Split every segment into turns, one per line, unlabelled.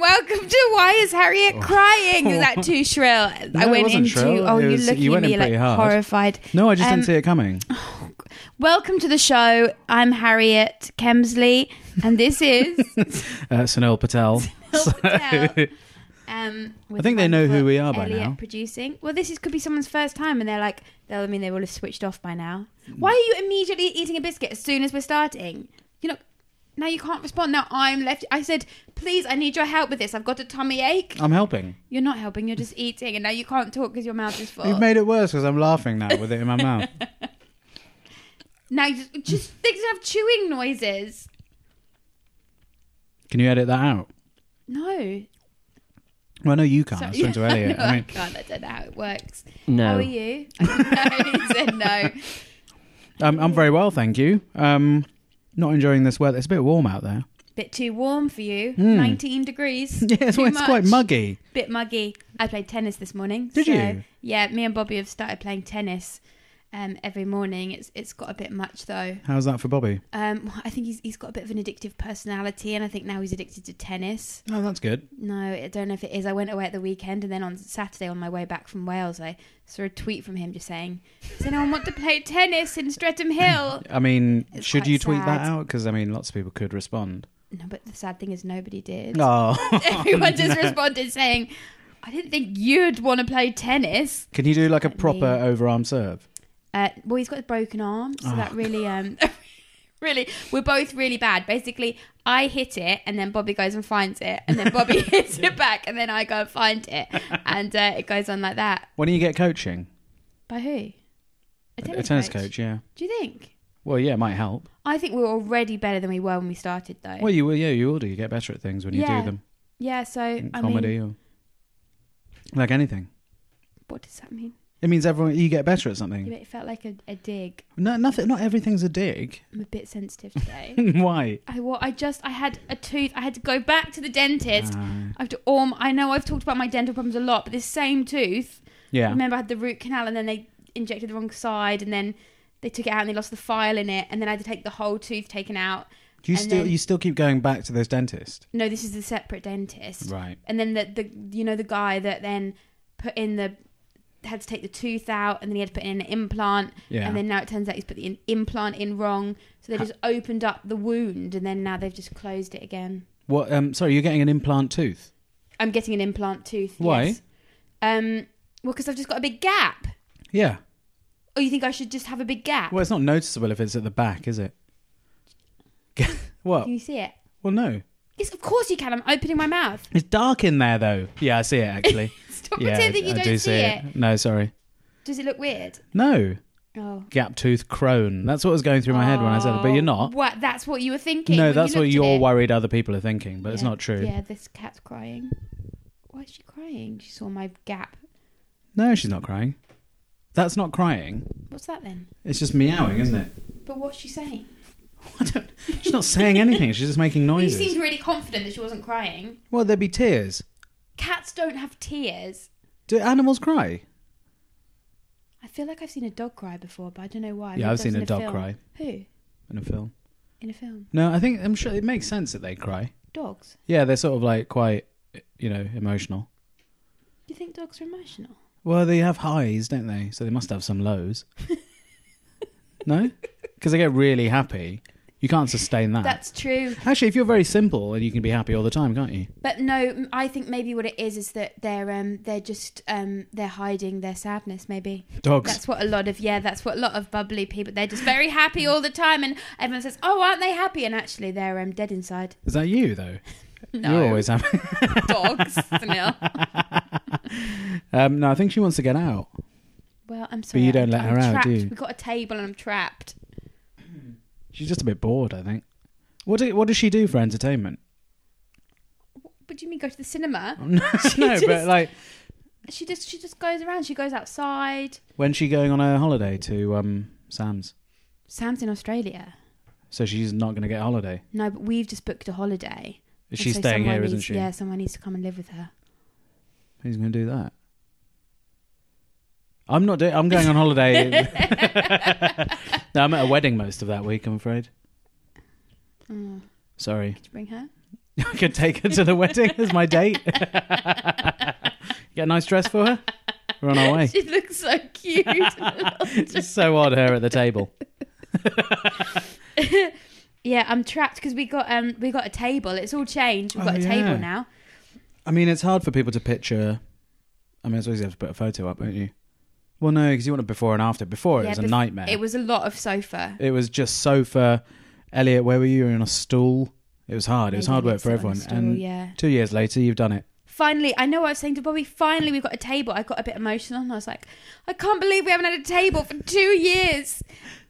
welcome to Why Is Harriet Crying? Was that too shrill?
No,
I
it
went
wasn't
into.
shrill.
Oh,
It
you're
was-
looking
you
at
went
me
in
like
pretty hard.
horrified.
No, I just didn't see it coming.
Welcome to the show. I'm Harriet Kemsley, and this is
Sunil Patel.
Patel.
I think they know who we are by
Elliot
now.
Producing. Well, could be someone's first time, and they're like, they will have switched off by now. Why are you immediately eating a biscuit as soon as we're starting? Now you can't respond. Now I'm left. I said, please, I need your help with this. I've got a tummy ache.
I'm helping.
You're not helping. You're just eating, and now you can't talk because your mouth is full.
You've made it worse because I'm laughing now with it in my mouth.
Now you just things have chewing noises.
Can you edit that out?
No.
Well, no, you can't.
Sorry.
I was talking to Elliot.
No,
I
I
mean,
can't. I don't know how it works.
No.
How are you? No, he said no.
I'm very well, thank you. Not enjoying this weather. It's a bit warm out there.
Bit too warm for you. 19 degrees.
Yeah, it's quite muggy.
Bit muggy. I played tennis this morning.
Did you?
Yeah, me and Bobby have started playing tennis every morning. It's got a bit much though.
How's that for Bobby?
I think he's got a bit of an addictive personality, and I think now he's addicted to tennis.
Oh, that's good.
No, I don't know if it is. I went away at the weekend, and then on Saturday on my way back from Wales, I saw a tweet from him just saying, does anyone want to play tennis in Streatham Hill?
I mean,
It's
should
quite
you tweet that
sad.
out? Because, I mean, lots of people could respond.
No, but the sad thing is nobody did.
Oh.
Everyone just responded saying, I didn't think you'd want to play tennis.
Can you do like a
Let
proper
me-
overarm serve?
Well, he's got a broken arm, so that really, really, we're both really bad. Basically, I hit it, and then Bobby goes and finds it, and then Bobby hits it back, and then I go and find it, and it goes on like that.
When do you get coaching?
By who?
A tennis coach, yeah.
Do you think?
Well, yeah, it might help.
I think we're already better than we were when we started, though.
Well, you will, yeah, you will do. You get better at things when you
Yeah.
do them.
Yeah, so,
In
I
comedy
mean,
or like anything.
what does that mean?
It means you get better at something.
Yeah, it felt like a dig.
No, nothing. Not everything's a dig.
I'm a bit sensitive today.
Why?
I had a tooth. I had to go back to the dentist.
Ah.
I have to. I know I've talked about my dental problems a lot, but this same tooth.
Yeah.
Remember, I had the root canal, and then they injected the wrong side, and then they took it out, and they lost the file in it, and then I had to take the whole tooth taken out.
Do you
and
still
then-
you still keep going back to this dentist?
No, this is a separate dentist.
Right.
And then the guy that then put in had to take the tooth out, and then he had to put in an implant.
Yeah.
And then now it turns out he's put the implant in wrong, so they just opened up the wound, and then now they've just closed it again.
What? Sorry, you're getting an implant tooth.
I'm getting an implant tooth.
Why?
Yes. Well, because I've just got a big gap.
Yeah.
Oh, you think I should just have a big gap?
Well, it's not noticeable if it's at the back, is it? What?
Can you see it?
Well, no.
Yes, of course you can. I'm opening my mouth.
It's dark in there, though. Yeah, I see it actually.
Stop
Yeah,
pretending you
I
don't
do
see it.
No, sorry.
Does it look weird?
No.
Oh.
Gap tooth crone. That's what was going through my head when I said it, but you're not.
What? That's what you were thinking.
No,
when
that's
you
what
looked
you're
at it.
worried other people are thinking, but it's
Yeah.
not true.
Yeah, this cat's crying. Why is she crying? She saw my gap.
No, she's not crying. That's not crying.
What's that then?
It's just meowing, isn't it?
But what's she saying?
She's not saying anything. She's just making
You
noises.
seemed really confident that she wasn't crying.
Well, there'd be tears.
Cats don't have tears.
Do animals cry?
I feel like I've seen a dog cry before, but I don't know why.
Yeah,
Maybe
I've
that
seen
was
a
in
dog
film.
cry.
Who?
In a film.
In a film?
No, I'm sure it makes sense that they cry.
Dogs?
Yeah, they're sort of like quite, emotional.
Do you think dogs are emotional?
Well, they have highs, don't they? So they must have some lows. No? Because they get really happy. You can't sustain that.
That's true.
Actually, if you're very simple, and you can be happy all the time, can't you?
But no, I think maybe what it is that they're just they're hiding their sadness. Maybe
Dogs.
that's what a lot of bubbly people. They're just very happy all the time, and everyone says, "Oh, aren't they happy?" And actually, they're dead inside.
Is that you, though?
No,
You're always happy.
dogs. Sunil.
No, I think she wants to get out.
Well, I'm sorry.
you don't let
I'm
her out,
trapped.
do you?
We've got a table, and I'm trapped.
She's just a bit bored, I think. What does she do for entertainment?
What do you mean, go to the cinema?
No, but like,
She just goes around. She goes outside.
when's she going on a holiday to Sam's?
Sam's in Australia.
So she's not going to get a holiday.
No, but we've just booked a holiday.
Is
And
she
so
staying
someone
here, isn't
needs-
she?
Yeah, someone needs to come and live with her.
Who's going to do that? I'm not doing. I'm going on holiday. No, I'm at a wedding most of that week, I'm afraid.
Mm.
Sorry.
Could you bring her?
I could take her to the wedding as my date. Get a nice dress for her. We're on our way.
She looks so cute.
It's so odd, her at the table.
Yeah, I'm trapped because we got a table. It's all changed. We've got a
yeah.
table now.
I mean, it's hard for people to picture. I mean, I suppose you have to put a photo up, don't you? Well, no, because you want a before and after. Before, it was a nightmare.
It was a lot of sofa.
It was just sofa. Elliot, where were you? You were on a stool. It was hard. It was hard work for everyone. And 2 years later, you've done it.
Finally, I know what I was saying to Bobby. Finally, we've got a table. I got a bit emotional. And I was like, I can't believe we haven't had a table for 2 years.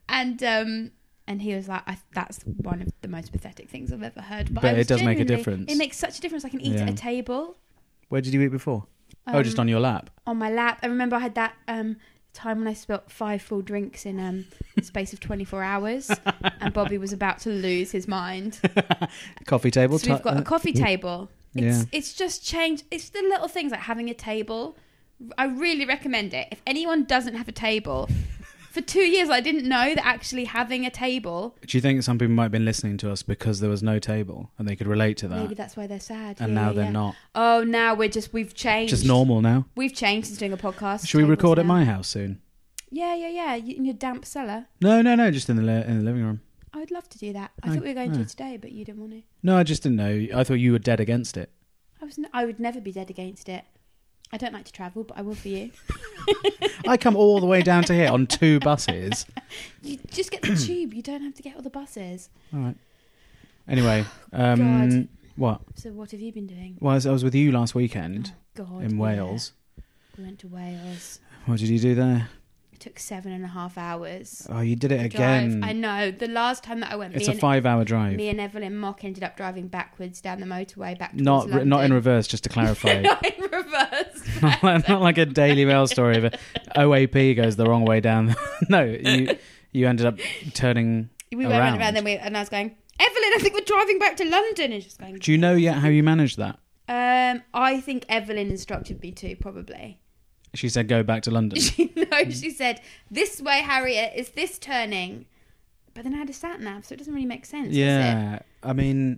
And he was like, that's one of the most pathetic things I've ever heard.
But it does make a difference.
It makes such a difference. I can eat at a table.
Where did you eat before? Just on your lap?
On my lap. I remember I had that time when I spilt 5 full drinks in the space of 24 hours. And Bobby was about to lose his mind.
Coffee table?
So we've got a coffee table.
Yeah.
It's just changed. It's the little things like having a table. I really recommend it. If anyone doesn't have a table... For 2 years, I didn't know that actually having a table...
Do you think some people might have been listening to us because there was no table and they could relate to that?
Maybe that's why they're sad.
And now they're not.
Oh, now we've changed.
Just normal now?
We've changed since doing a podcast.
Should we record at my house soon?
Yeah. In your damp cellar?
No, just in the living room.
I would love to do that. I thought we were going to today, but you didn't want to.
No, I just didn't know. I thought you were dead against it.
I would never be dead against it. I don't like to travel, but I will for you.
I come all the way down to here on 2 buses.
You just get the tube. You don't have to get all the buses.
All right. Anyway,
God.
What?
So what have you been doing?
Well, I was with you last weekend in
yeah.
Wales.
We went to Wales.
What did you do there?
It took 7.5 hours.
Oh, you did it again.
Drive. I know. The last time that I went...
It's a 5-hour drive.
Me and Evelyn Mock ended up driving backwards down the motorway back towards
Not
London.
not in reverse, just to clarify.
Not in reverse.
Not like a Daily Mail story of OAP goes the wrong way down. No, you ended up turning
We
around.
went around and I was going, Evelyn, I think we're driving back to London. And she's going...
Do you know yet how you managed that?
I think Evelyn instructed me to, probably.
She said go back to London.
She said, this way, Harriet, is this turning? But then I had a sat-nav, so it doesn't really make sense,
Yeah,
does it?
I mean...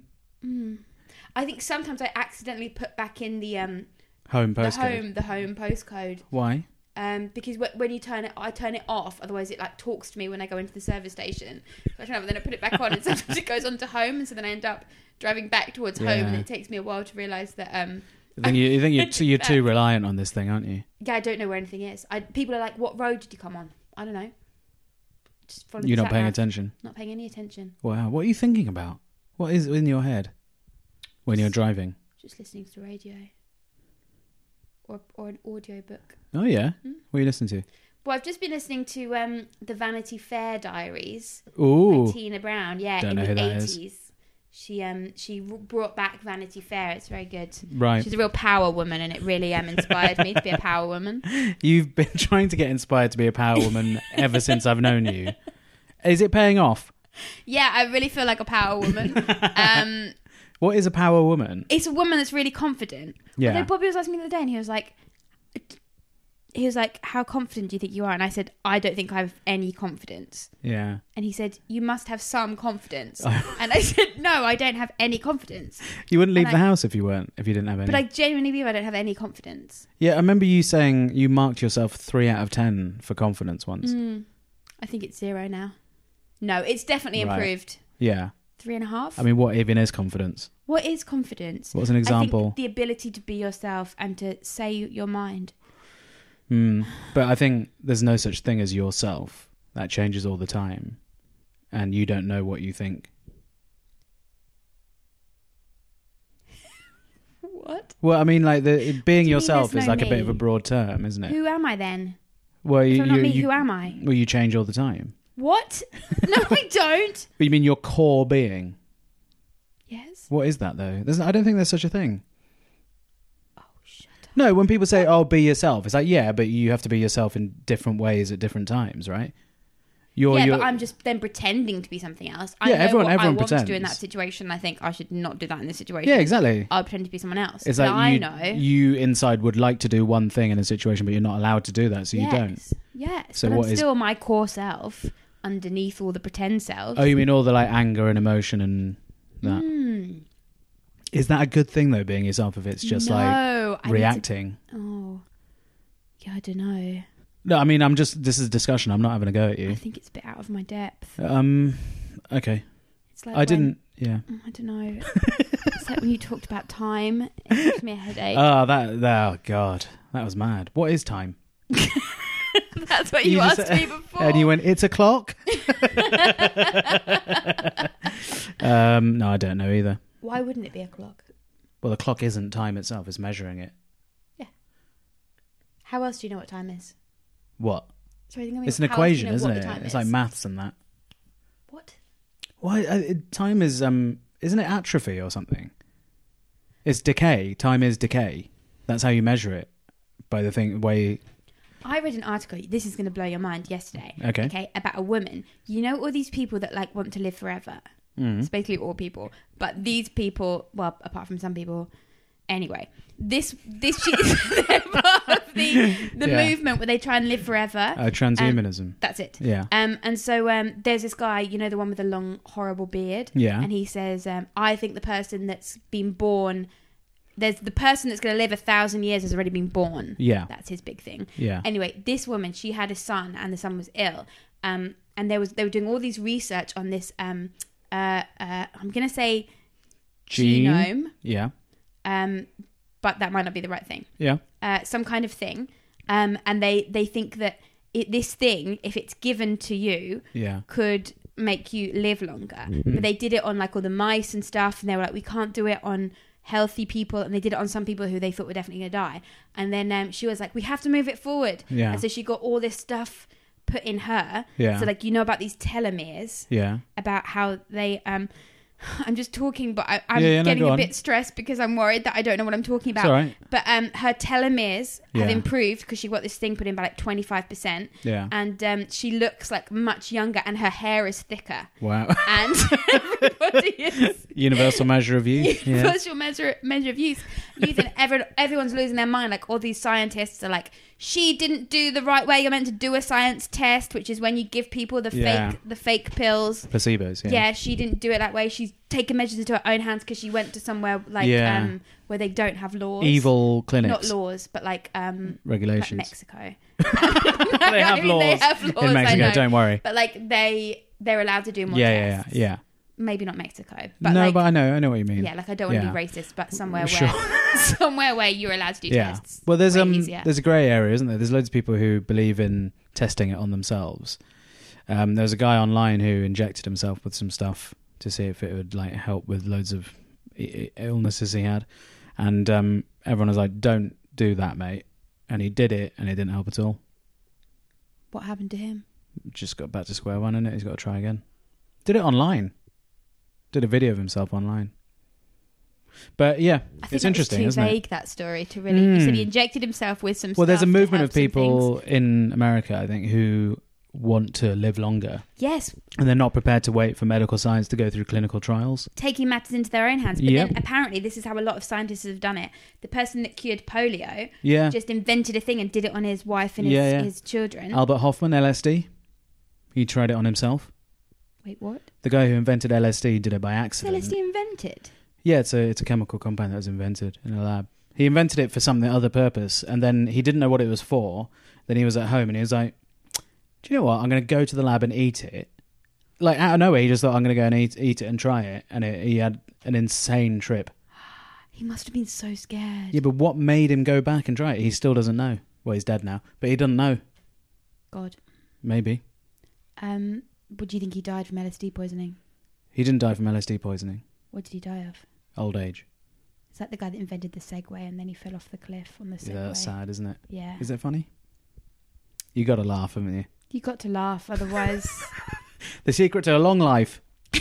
I think sometimes I accidentally put back in the...
home postcode.
The home postcode.
Why?
Because when you turn it, I turn it off. Otherwise, it like talks to me when I go into the service station. So then I put it back on, and sometimes it goes on to home, and so then I end up driving back towards home, and it takes me a while to realise that.
You think you're too reliant on this thing, aren't you?
Yeah, I don't know where anything is. People are like, "What road did you come on?" I don't know. Just follow.
You're not paying attention.
Not paying any attention.
Wow, what are you thinking about? What is in your head when you're driving?
Just listening to the radio. Or an audio book.
Oh yeah, what are you listening to?
Well, I've just been listening to the Vanity Fair Diaries.
Ooh,
by Tina Brown. Yeah,
don't
in
know
the
who that
80s. She brought back Vanity Fair. It's very good.
Right.
She's a real power woman, and it really inspired me to be a power woman.
You've been trying to get inspired to be a power woman ever since I've known you. Is it paying off?
Yeah, I really feel like a power woman.
What is a power woman?
It's a woman that's really confident.
Yeah.
Although Bobby was asking me the other day, and he was like, how confident do you think you are? And I said, I don't think I have any confidence.
Yeah.
And he said, you must have some confidence. And I said, no, I don't have any confidence.
You wouldn't leave the house if you didn't have any.
But I genuinely believe I don't have any confidence.
Yeah, I remember you saying you marked yourself 3 out of 10 for confidence once.
I think it's 0 now. No, it's definitely improved.
Yeah.
3.5.
I mean, what even is confidence?
What is confidence?
What's an example?
I think the ability to be yourself and to say your mind.
But I think there's no such thing as yourself. That changes all the time. And you don't know what you think.
What?
Well, I mean, like, being yourself
there's
is
no
like a bit of a
me?
broad term, isn't it?
Who am I then?
Well,
If I'm not me, who am I?
Well, you change all the time.
What? No, I don't.
But you mean your core being?
Yes.
What is that, though? I don't think there's such a thing.
Oh, shut up.
No, when people say, oh, be yourself, it's like, yeah, but you have to be yourself in different ways at different times, right?
But I'm just then pretending to be something else. I know
everyone
what I want
pretends.
to do in that situation. I think I should not do that in this situation.
Yeah, exactly.
I'll pretend to be someone else.
It's
but
like
I know.
you inside would like to do one thing in a situation, but you're not allowed to do that, so you don't.
Yes,
So
but
what
I'm
is-
still my core self underneath all the pretend self.
Oh, you mean all the like anger and emotion and that? Is that a good thing though, being yourself, if it's just
No, I need
reacting?
Oh, yeah, I don't know.
No, I mean, this is a discussion. I'm not having a go at
I
you.
think it's a bit out of my depth.
Okay.
It's like
I didn't, yeah.
I don't know. It's like when you talked about time, it gives me a headache.
Oh, God. That was mad. What is time?
That's what you
just
asked me before.
And you went, it's a clock? No, I don't know either.
Why wouldn't it be a clock?
Well, the clock isn't time itself. It's measuring it.
Yeah. How else do you know what time is?
What?
Sorry, think
It's an equation, isn't it? It's like maths and that.
What?
Why? Time is, isn't it atrophy or something? It's decay. Time is decay. That's how you measure it. By the way...
I read an article, this is going to blow your mind, yesterday.
Okay.
About a woman. You know all these people that like want to live forever? It's basically all people. But these people, well, apart from some people... Anyway, this they're part of the movement where they try and live forever.
Transhumanism.
That's it.
Yeah.
And so there's this guy, you know, the one with the long, horrible beard?
Yeah.
And he says, I think the person that's been born... There's the person that's going to live 1,000 years has already been born.
Yeah.
That's his big thing.
Yeah.
Anyway, this woman, she had a son and the son was ill. And they were doing all these research on this, I'm going to say genome.
Yeah.
But that might not be the right thing.
Yeah.
Some kind of thing. And they think that this thing, if it's given to you, could make you live longer. But they did it on like all the mice and stuff. And they were like, we can't do it on healthy people, and they did it on some people who they thought were definitely going to die. And then she was like, we have to move it forward.
Yeah.
And so she got all this stuff put in her.
Yeah.
So like, you know about these telomeres.
Yeah.
About how they I'm just talking, but I'm
no,
getting
go
a
on.
bit stressed because I'm worried that I don't know what I'm talking about.
It's all right.
But her telomeres have
Yeah.
improved because she got this thing put in by like 25%.
Yeah.
And she looks like much younger, and her hair is thicker.
Wow.
And everybody is
Universal measure of youth. Yeah.
universal measure of youth. And everyone's losing their mind. Like all these scientists are like, she didn't do the right way. You're meant to do a science test, which is when you give people the fake pills.
Placebos. Yeah.
Yeah, she didn't do it that way. She's taken measures into her own hands because she went to somewhere like where they don't have laws.
Evil clinics.
Not laws, but like
regulations.
like Mexico.
They have laws.
They have laws
in Mexico.
I know.
Don't worry.
But like they're allowed to do more
Yeah.
tests.
Yeah.
Maybe not Mexico, but
No,
like,
but I know what you mean.
yeah, like I don't want to
Yeah.
be racist, but somewhere
Sure.
where somewhere where you're allowed to do
Yeah.
tests.
Well, there's
way easier.
a grey area, isn't there? There's loads of people who believe in testing it on themselves. There's a guy online who injected himself with some stuff to see if it would like help with loads of illnesses he had, and everyone was like, "Don't do that, mate." And he did it, and it didn't help at all.
What happened to him?
Just got back to square one, innit? He's got to try again. Did it online. Did a video of himself online. But yeah,
I think
it's
that
interesting,
was too
isn't
vague,
it?
that story to really. You said he injected himself with some.
Well, there's a
stuff to
movement
help
of
some
people
things.
in America, I think, who want to live longer,
Yes,
and they're not prepared to wait for medical science to go through clinical trials.
taking matters into their own hands. But
Yep.
then apparently, this is how a lot of scientists have done it. The person that cured polio
Yeah.
just invented a thing and did it on his wife and
Yeah.
his children.
Albert Hoffman, LSD. He tried it on himself.
Wait, what?
The guy who invented LSD did it by
Was
accident.
LSD invented?
Yeah, it's a chemical compound that was invented in a lab. He invented it for some other purpose, and then he didn't know what it was for. Then he was at home, and he was like, do you know what? I'm going to go to the lab and eat it. Like, out of nowhere, he just thought, I'm going to go and eat it and try it. And he had an insane trip.
He must have been so scared.
Yeah, but what made him go back and try it? He still doesn't know. Well, he's dead now, but he doesn't know.
God.
Maybe.
What do you think he died from LSD poisoning?
He didn't die from LSD poisoning.
What did he die of?
Old age.
Is that the guy that invented the Segway and then he fell off the cliff on the Segway?
Yeah, that's sad, isn't it?
Yeah.
Is it funny? You got to laugh, haven't you?
You got to laugh, otherwise...
The secret to a long life.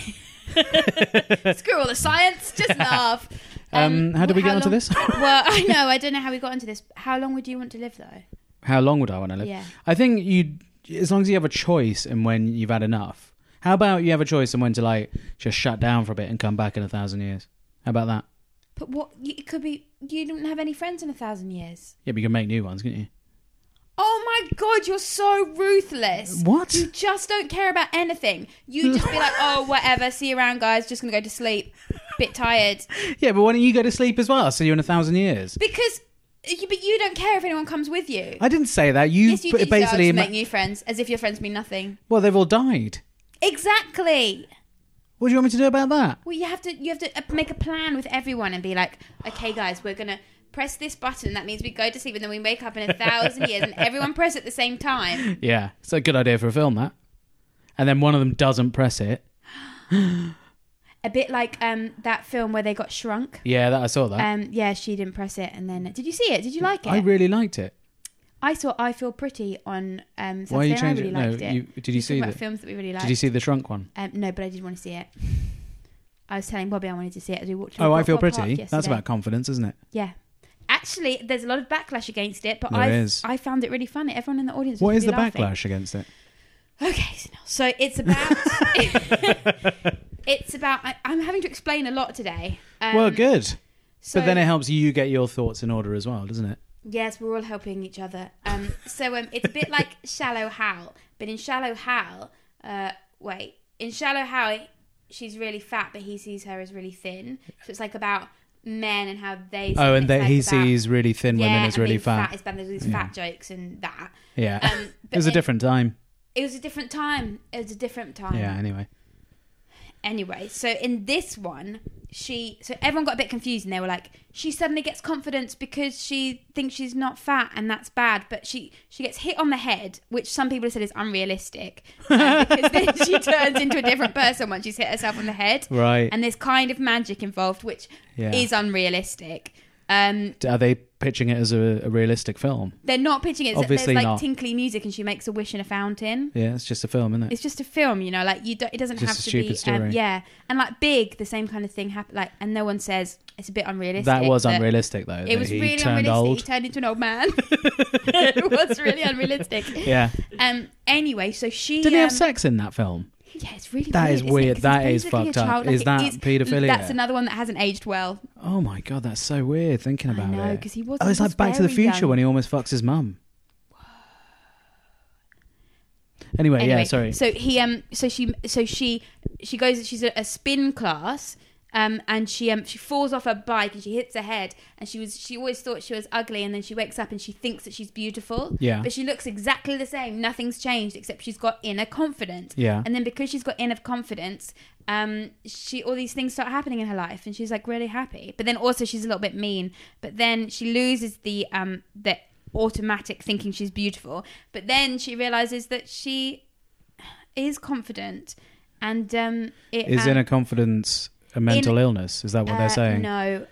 Screw all the science, just laugh.
How did we get onto this?
Well, I know, I don't know how we got onto this. How long would you want to live, though?
How long would I want to live?
Yeah.
I think as long as you have a choice in when you've had enough. How about you have a choice in when to like just shut down for a bit and come back in 1,000 years? How about that?
But what, it could be, you don't have any friends in 1,000 years.
Yeah, but you can make new ones, can't you?
Oh my God, you're so ruthless.
What?
You just don't care about anything. You just be like, oh, whatever, see you around, guys, just gonna go to sleep. bit tired.
Yeah, but why don't you go to sleep as well? I'll see you in 1,000 years.
Because, but you don't care if anyone comes with you.
I didn't say that. You,
Yes, you did.
basically
Make new friends, as if your friends mean nothing.
Well, they've all died.
Exactly.
What do you want me to do about that?
Well, you have to make a plan with everyone and be like, okay, guys, we're gonna press this button. That means we go to sleep and then we wake up in 1,000 years, and everyone press at the same time.
Yeah, it's a good idea for a film, that. And then one of them doesn't press it.
A bit like that film where they got shrunk.
Yeah, I saw that.
Yeah, she didn't press it, and then did you see it? Did you like it?
I really liked it.
I saw I Feel Pretty on Saturday.
Why are you
and I
changing
really
it?
liked
No,
it.
did you see
about
that?
films that we really liked?
Did you see the Shrunk one?
No, but I did want to see it. I was telling Bobby I wanted to see it as we walked.
Oh, I Feel
Park
Pretty.
yesterday.
That's about confidence, isn't it?
Yeah. Actually, there's a lot of backlash against it, but
There is.
I found it really funny. Everyone in the audience was
What is
really
the
laughing.
backlash against it?
Okay, so it's about... it's about... I'm having to explain a lot today.
Well, good.
So,
But then it helps you get your thoughts in order as well, doesn't it?
Yes, we're all helping each other. So it's a bit like Shallow Hal, but in Shallow Hal... in Shallow Hal, she's really fat, but he sees her as really thin. So it's like about men and how they... See
Oh, and
it's like
he
about,
sees really thin women as
and
really
being
fat.
Is bad. There's these fat jokes and that.
Yeah.
But
It was a different time.
It was a different time.
Yeah,
Anyway, so in this one, so everyone got a bit confused and they were like, she suddenly gets confidence because she thinks she's not fat and that's bad, but she gets hit on the head, which some people have said is unrealistic, because then she turns into a different person once she's hit herself on the head.
Right.
And there's kind of magic involved, which is unrealistic.
Are they pitching it as a realistic film?
They're not pitching it.
Obviously
there's like
not.
tinkly music and she makes a wish in a fountain.
Yeah, it's just a film, isn't it?
It's just a film, like it doesn't
Just
have
a
to
stupid
be.
story.
Yeah, and like Big, the same kind of thing happened. Like, and no one says it's a bit unrealistic.
That was
but
unrealistic, though.
It was
he
really
turned
unrealistic.
old.
He turned into an old man. It was really unrealistic.
Yeah.
Anyway, so she
Did he have sex in that film?
Yeah, it's really
That
weird,
is
isn't it?
weird.
'Cause
That
it's
is
basically
fucked
a
up.
child.
Is that paedophilia?
That's another one that hasn't aged well.
Oh my god, that's so weird thinking about
I know,
it.
because he was.
Oh, it's like Back to the
very
Future
young.
when he almost fucks his mum. Anyway, yeah, sorry.
So she goes. She's at a spin class, and she falls off her bike and she hits her head. And she always thought she was ugly, and then she wakes up and she thinks that she's beautiful.
Yeah.
But she looks exactly the same. Nothing's changed except she's got inner confidence.
Yeah.
And then because she's got inner confidence, all these things start happening in her life, and she's like really happy. But then also she's a little bit mean. But then she loses the automatic thinking she's beautiful, but then she realizes that she is confident, and
Is inner confidence a mental illness? Is that what they're saying?
No.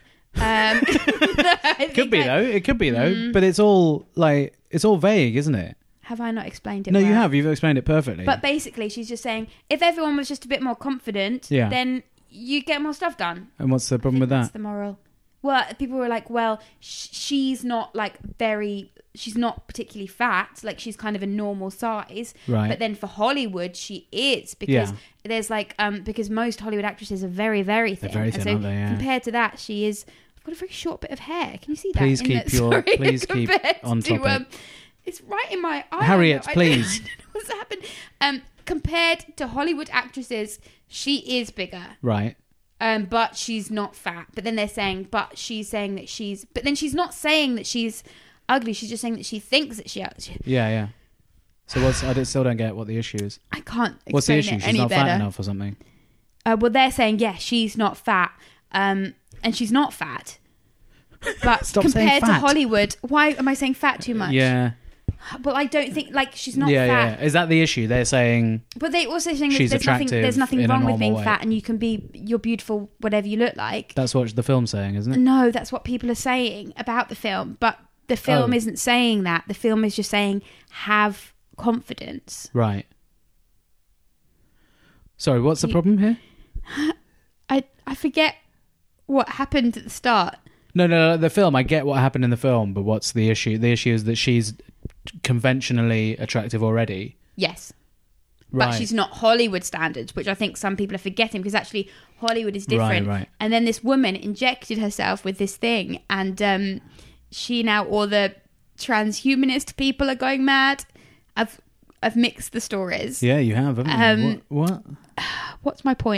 It could be though. It could be though. But it's all vague, isn't it?
Have I not explained it?
No,
well?
you have. You've explained it perfectly.
But basically, she's just saying if everyone was just a bit more confident, then you get more stuff done.
And what's the problem with
That's
that?
the moral. Well, people were like, well, she's not she's not particularly fat. Like, she's kind of a normal size.
Right.
But then for Hollywood, she is, because there's because most Hollywood actresses are very, very thin.
They're very thin,
and so
aren't they? Yeah.
compared to that, she is. I've got a very short bit of hair. Can you see that?
Please keep on topic.
It's right in my eye.
Harriet,
I
please.
don't know what's happened. Compared to Hollywood actresses, she is bigger.
Right.
But she's not fat. But then they're saying, but then she's not saying that she's ugly. She's just saying that she thinks that she.
Yeah. So I still don't get what the issue is.
I can't.
What's the
explain
issue?
it
She's
any
not
better.
fat enough or something.
Well, they're saying she's not fat, and she's not fat. But
Stop saying
compared to
fat.
Hollywood, why am I saying fat too much?
Yeah.
Well, I don't think she's not fat.
Yeah. Is that the issue? They're saying.
But they also saying
She's
there's
attractive
nothing
in a
wrong with
normal
being
way.
fat, and you're beautiful whatever you look like.
That's what the film's saying, isn't it?
No, that's what people are saying about the film. But the film isn't saying that. The film is just saying have confidence.
Right. Sorry, what's the problem here?
I forget what happened at the start.
No, the film, I get what happened in the film, but what's the issue? The issue is that she's conventionally attractive already.
Yes.
Right.
But she's not Hollywood standards, which I think some people are forgetting, because actually Hollywood is different.
Right.
And then this woman injected herself with this thing, and all the transhumanist people are going mad. I've mixed the stories.
Yeah, you have, haven't you? What?
What's my point?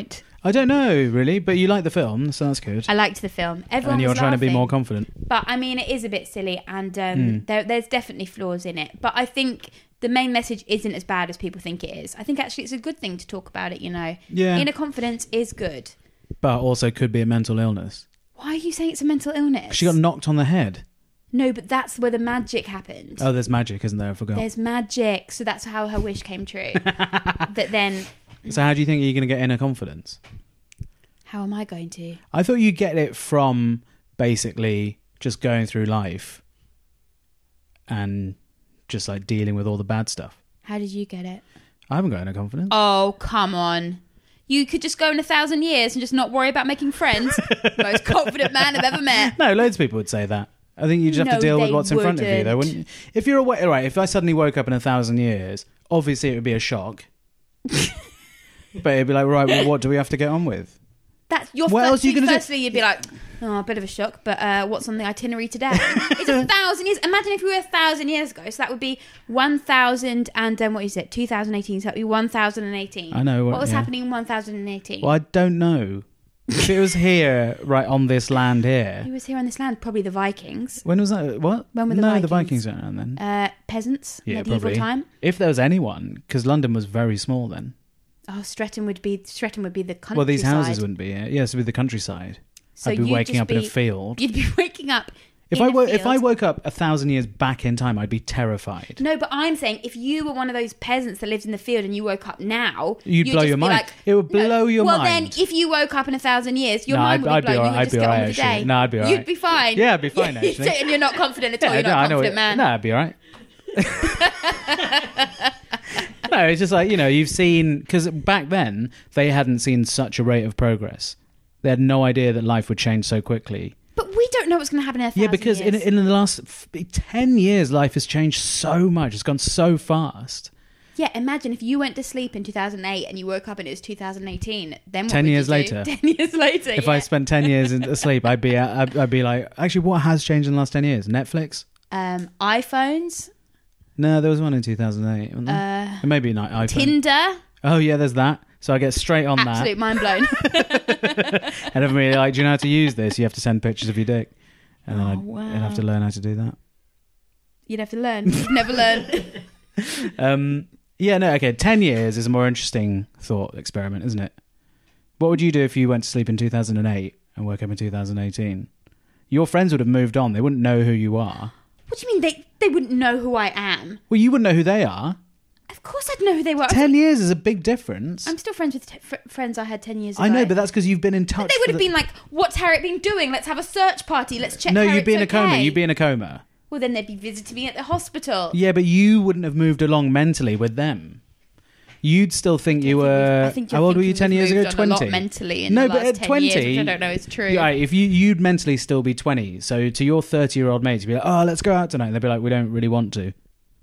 I don't know, really, but you like the film, so that's good.
I liked the film. Everyone
And you're
was
trying to be
laughing.
more confident.
But I mean, it is a bit silly, and there's definitely flaws in it. But I think the main message isn't as bad as people think it is. I think actually it's a good thing to talk about it.
Yeah.
Inner confidence is good.
But also could be a mental illness.
Why are you saying it's a mental illness?
She got knocked on the head.
No, but that's where the magic happened.
Oh, there's magic, isn't there? I forgot.
There's magic, so that's how her wish came true. That then,
So how do you think you're going to get inner confidence?
how am I going to?
I thought you get it from basically just going through life and just like dealing with all the bad stuff.
How did you get it?
I haven't got inner confidence.
Oh, come on. You could just go in 1,000 years and just not worry about making friends. Most confident man I've ever met.
No, loads of people would say that. I think you just have to
No,
deal with
they
what's in front of you, though,
wouldn't.
wouldn't you? If you're aware, right? If I suddenly woke up in 1,000 years, obviously it would be a shock. But it'd be like, right, well, what do we have to get on with?
That's your
What else
first
are you
thing.
gonna do?
Firstly, you'd be like, oh, a bit of a shock, but what's on the itinerary today? It's 1,000 years. Imagine if we were 1,000 years ago. So that would be 1,000 and what is it? 2018. So that would be 1,018.
I know.
What was
yeah.
happening in 1,018?
Well, I don't know. If it was here, right on this land here.
Who was here on this land? Probably the Vikings.
When was that? What?
When were the
no,
Vikings?
the Vikings weren't around then.
Peasants.
Yeah,
medieval
probably.
time.
If there was anyone, because London was very small then.
Oh, Streatham would be the countryside.
Well, these houses wouldn't be. Yeah, so it'd be the countryside.
So
I'd be
you'd
waking
just
up in a field.
You'd be waking up.
If I woke up 1,000 years back in time, I'd be terrified.
No, but I'm saying if you were one of those peasants that lived in the field and you woke up now,
You'd blow
just
your
be
mind.
Like,
It would blow your
well,
mind.
then, if you woke up in 1,000 years, your
No,
mind would
I'd
be
be
blown.
alright.
You would just get on with the day.
No, I'd be alright.
You'd be fine.
Yeah, I'd be fine, actually.
And you're not confident at all. You're
no,
not
I
a
know
confident man.
No, I'd be alright. No, it's just like, you've seen... Because back then, they hadn't seen such a rate of progress. They had no idea that life would change so quickly.
But we don't know what's going to happen in 1,000
Yeah, because
years.
in the last 10 years, life has changed so much. It's gone so fast.
Yeah, imagine if you went to sleep in 2008 and you woke up and it was 2018. Then what
10
would
years
you do?
later.
10 years later.
If
yeah.
I spent 10 years asleep, I'd be like, actually, what has changed in the last 10 years? Netflix?
iPhones,
No, there was one in 2008. Wasn't there? Maybe not iPhone.
Tinder,
Oh, yeah, there's that. So I get straight on
absolute mind blown.
that. And everybody like, do you know how to use this? You have to send pictures of your dick. And then
Oh,
I'd have to learn how to do that.
You'd have to learn. You'd never learn.
Yeah, no, okay. 10 years is a more interesting thought experiment, isn't it? What would you do if you went to sleep in 2008 and woke up in 2018? Your friends would have moved on. They wouldn't know who you are.
What do you mean they wouldn't know who I am?
Well, you wouldn't know who they are.
Of course I'd know who they were.
10 years is a big difference.
I'm still friends with friends I had 10 years ago.
I know, but that's because you've been in touch.
They would have been like, what's Harriet been doing? Let's have a search party. Let's check
No,
Harriet's
you'd be in a coma.
okay."
You'd be in a coma.
Well, then they'd be visiting me at the hospital.
Yeah, but you wouldn't have moved along mentally with them. You'd still think you were...
I think
how old were you 10 years ago? 20?
A lot mentally in
No,
the
but
last
at
10
20...
years, which I don't know is true.
Right, if you'd mentally still be 20. So to your 30-year-old mates, you'd be like, oh, let's go out tonight. And they'd be like, we don't really want to.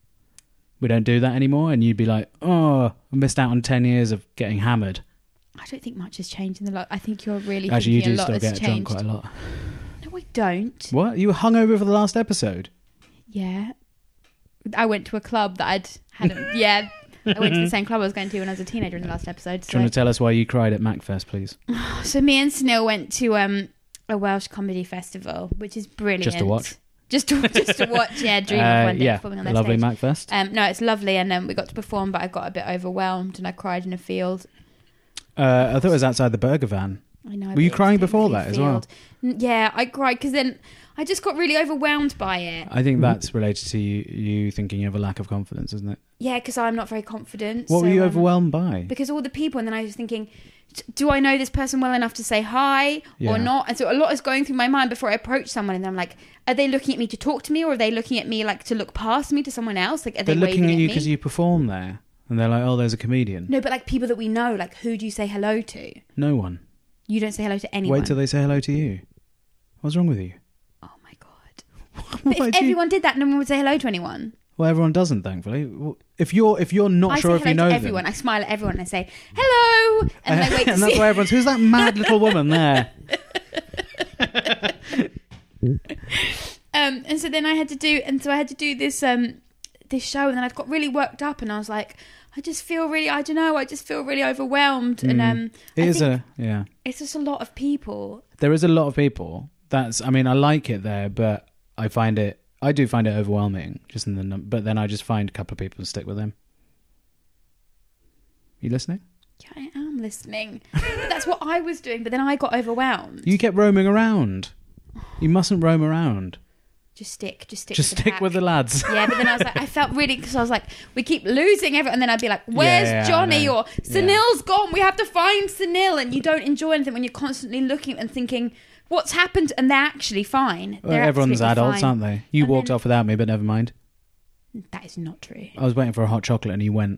We don't do that anymore. And you'd be like, oh, I missed out on 10 years of getting hammered.
I don't think much has changed in the lot. I think you're really
Actually, you
thinking
do
a lot
still
has
get drunk
changed.
quite a lot.
No, I don't.
What? You were hungover for the last episode?
Yeah. I went to a club that I'd had... yeah. I went to the same club I was going to when I was a teenager in the last episode.
Do you want to tell us why you cried at MacFest, please?
So me and Snil went to a Welsh comedy festival, which is brilliant.
Just to watch?
Just to watch, yeah, dream of one day
yeah,
performing on that
lovely
stage.
MacFest.
No, it's lovely, and we got to perform, but I got a bit overwhelmed and I cried in a field.
I thought it was outside the burger van.
I know.
Were you
but
crying
it's
before
technically
that as well?
field. Yeah, I cried because then I just got really overwhelmed by it.
I think that's related to you thinking you have a lack of confidence, isn't it?
Yeah, because I'm not very confident.
What
so,
were you overwhelmed by?
Because all the people, and then I was thinking, do I know this person well enough to say hi
Yeah.
or not? And so a lot is going through my mind before I approach someone, and I'm like, are they looking at me to talk to me, or are they looking at me like to look past me to someone else? Like, are
They're
they
looking
waving
at you
me?
because you perform there. And they're like, oh, there's a comedian.
No, but like people that we know, like who do you say hello to?
No one.
You don't say hello to anyone.
Wait till they say hello to you. What's wrong with you?
Oh my god! But if everyone did that, no one would say hello to anyone.
Well, everyone doesn't, thankfully. Well, if you're not
I
sure
say
if
hello
you know
to
them,
everyone. I smile at everyone and I say hello, and then I wait to
and that's
see.
why everyone's. Who's that mad little woman there?
And so then I had to do this this show, and then I got really worked up, and I was like, I just feel really, I don't know, I just feel really overwhelmed. And it's just a lot of people.
There is a lot of people. I like it there, but I do find it overwhelming. Just in the but then I just find a couple of people and stick with them. You listening?
Yeah, I am listening. But that's what I was doing, but then I got overwhelmed.
You kept roaming around. You mustn't roam around.
Just stick
with the lads.
Yeah, but then I was like, I felt really, because I was like, we keep losing everyone, and then I'd be like, where's Johnny? Or Sunil's gone, we have to find Sunil. And you don't enjoy anything when you're constantly looking and thinking, what's happened? And they're actually fine.
Well, everyone's adults, fine. Aren't they? You walked off without me, but never mind.
That is not true.
I was waiting for a hot chocolate and you went.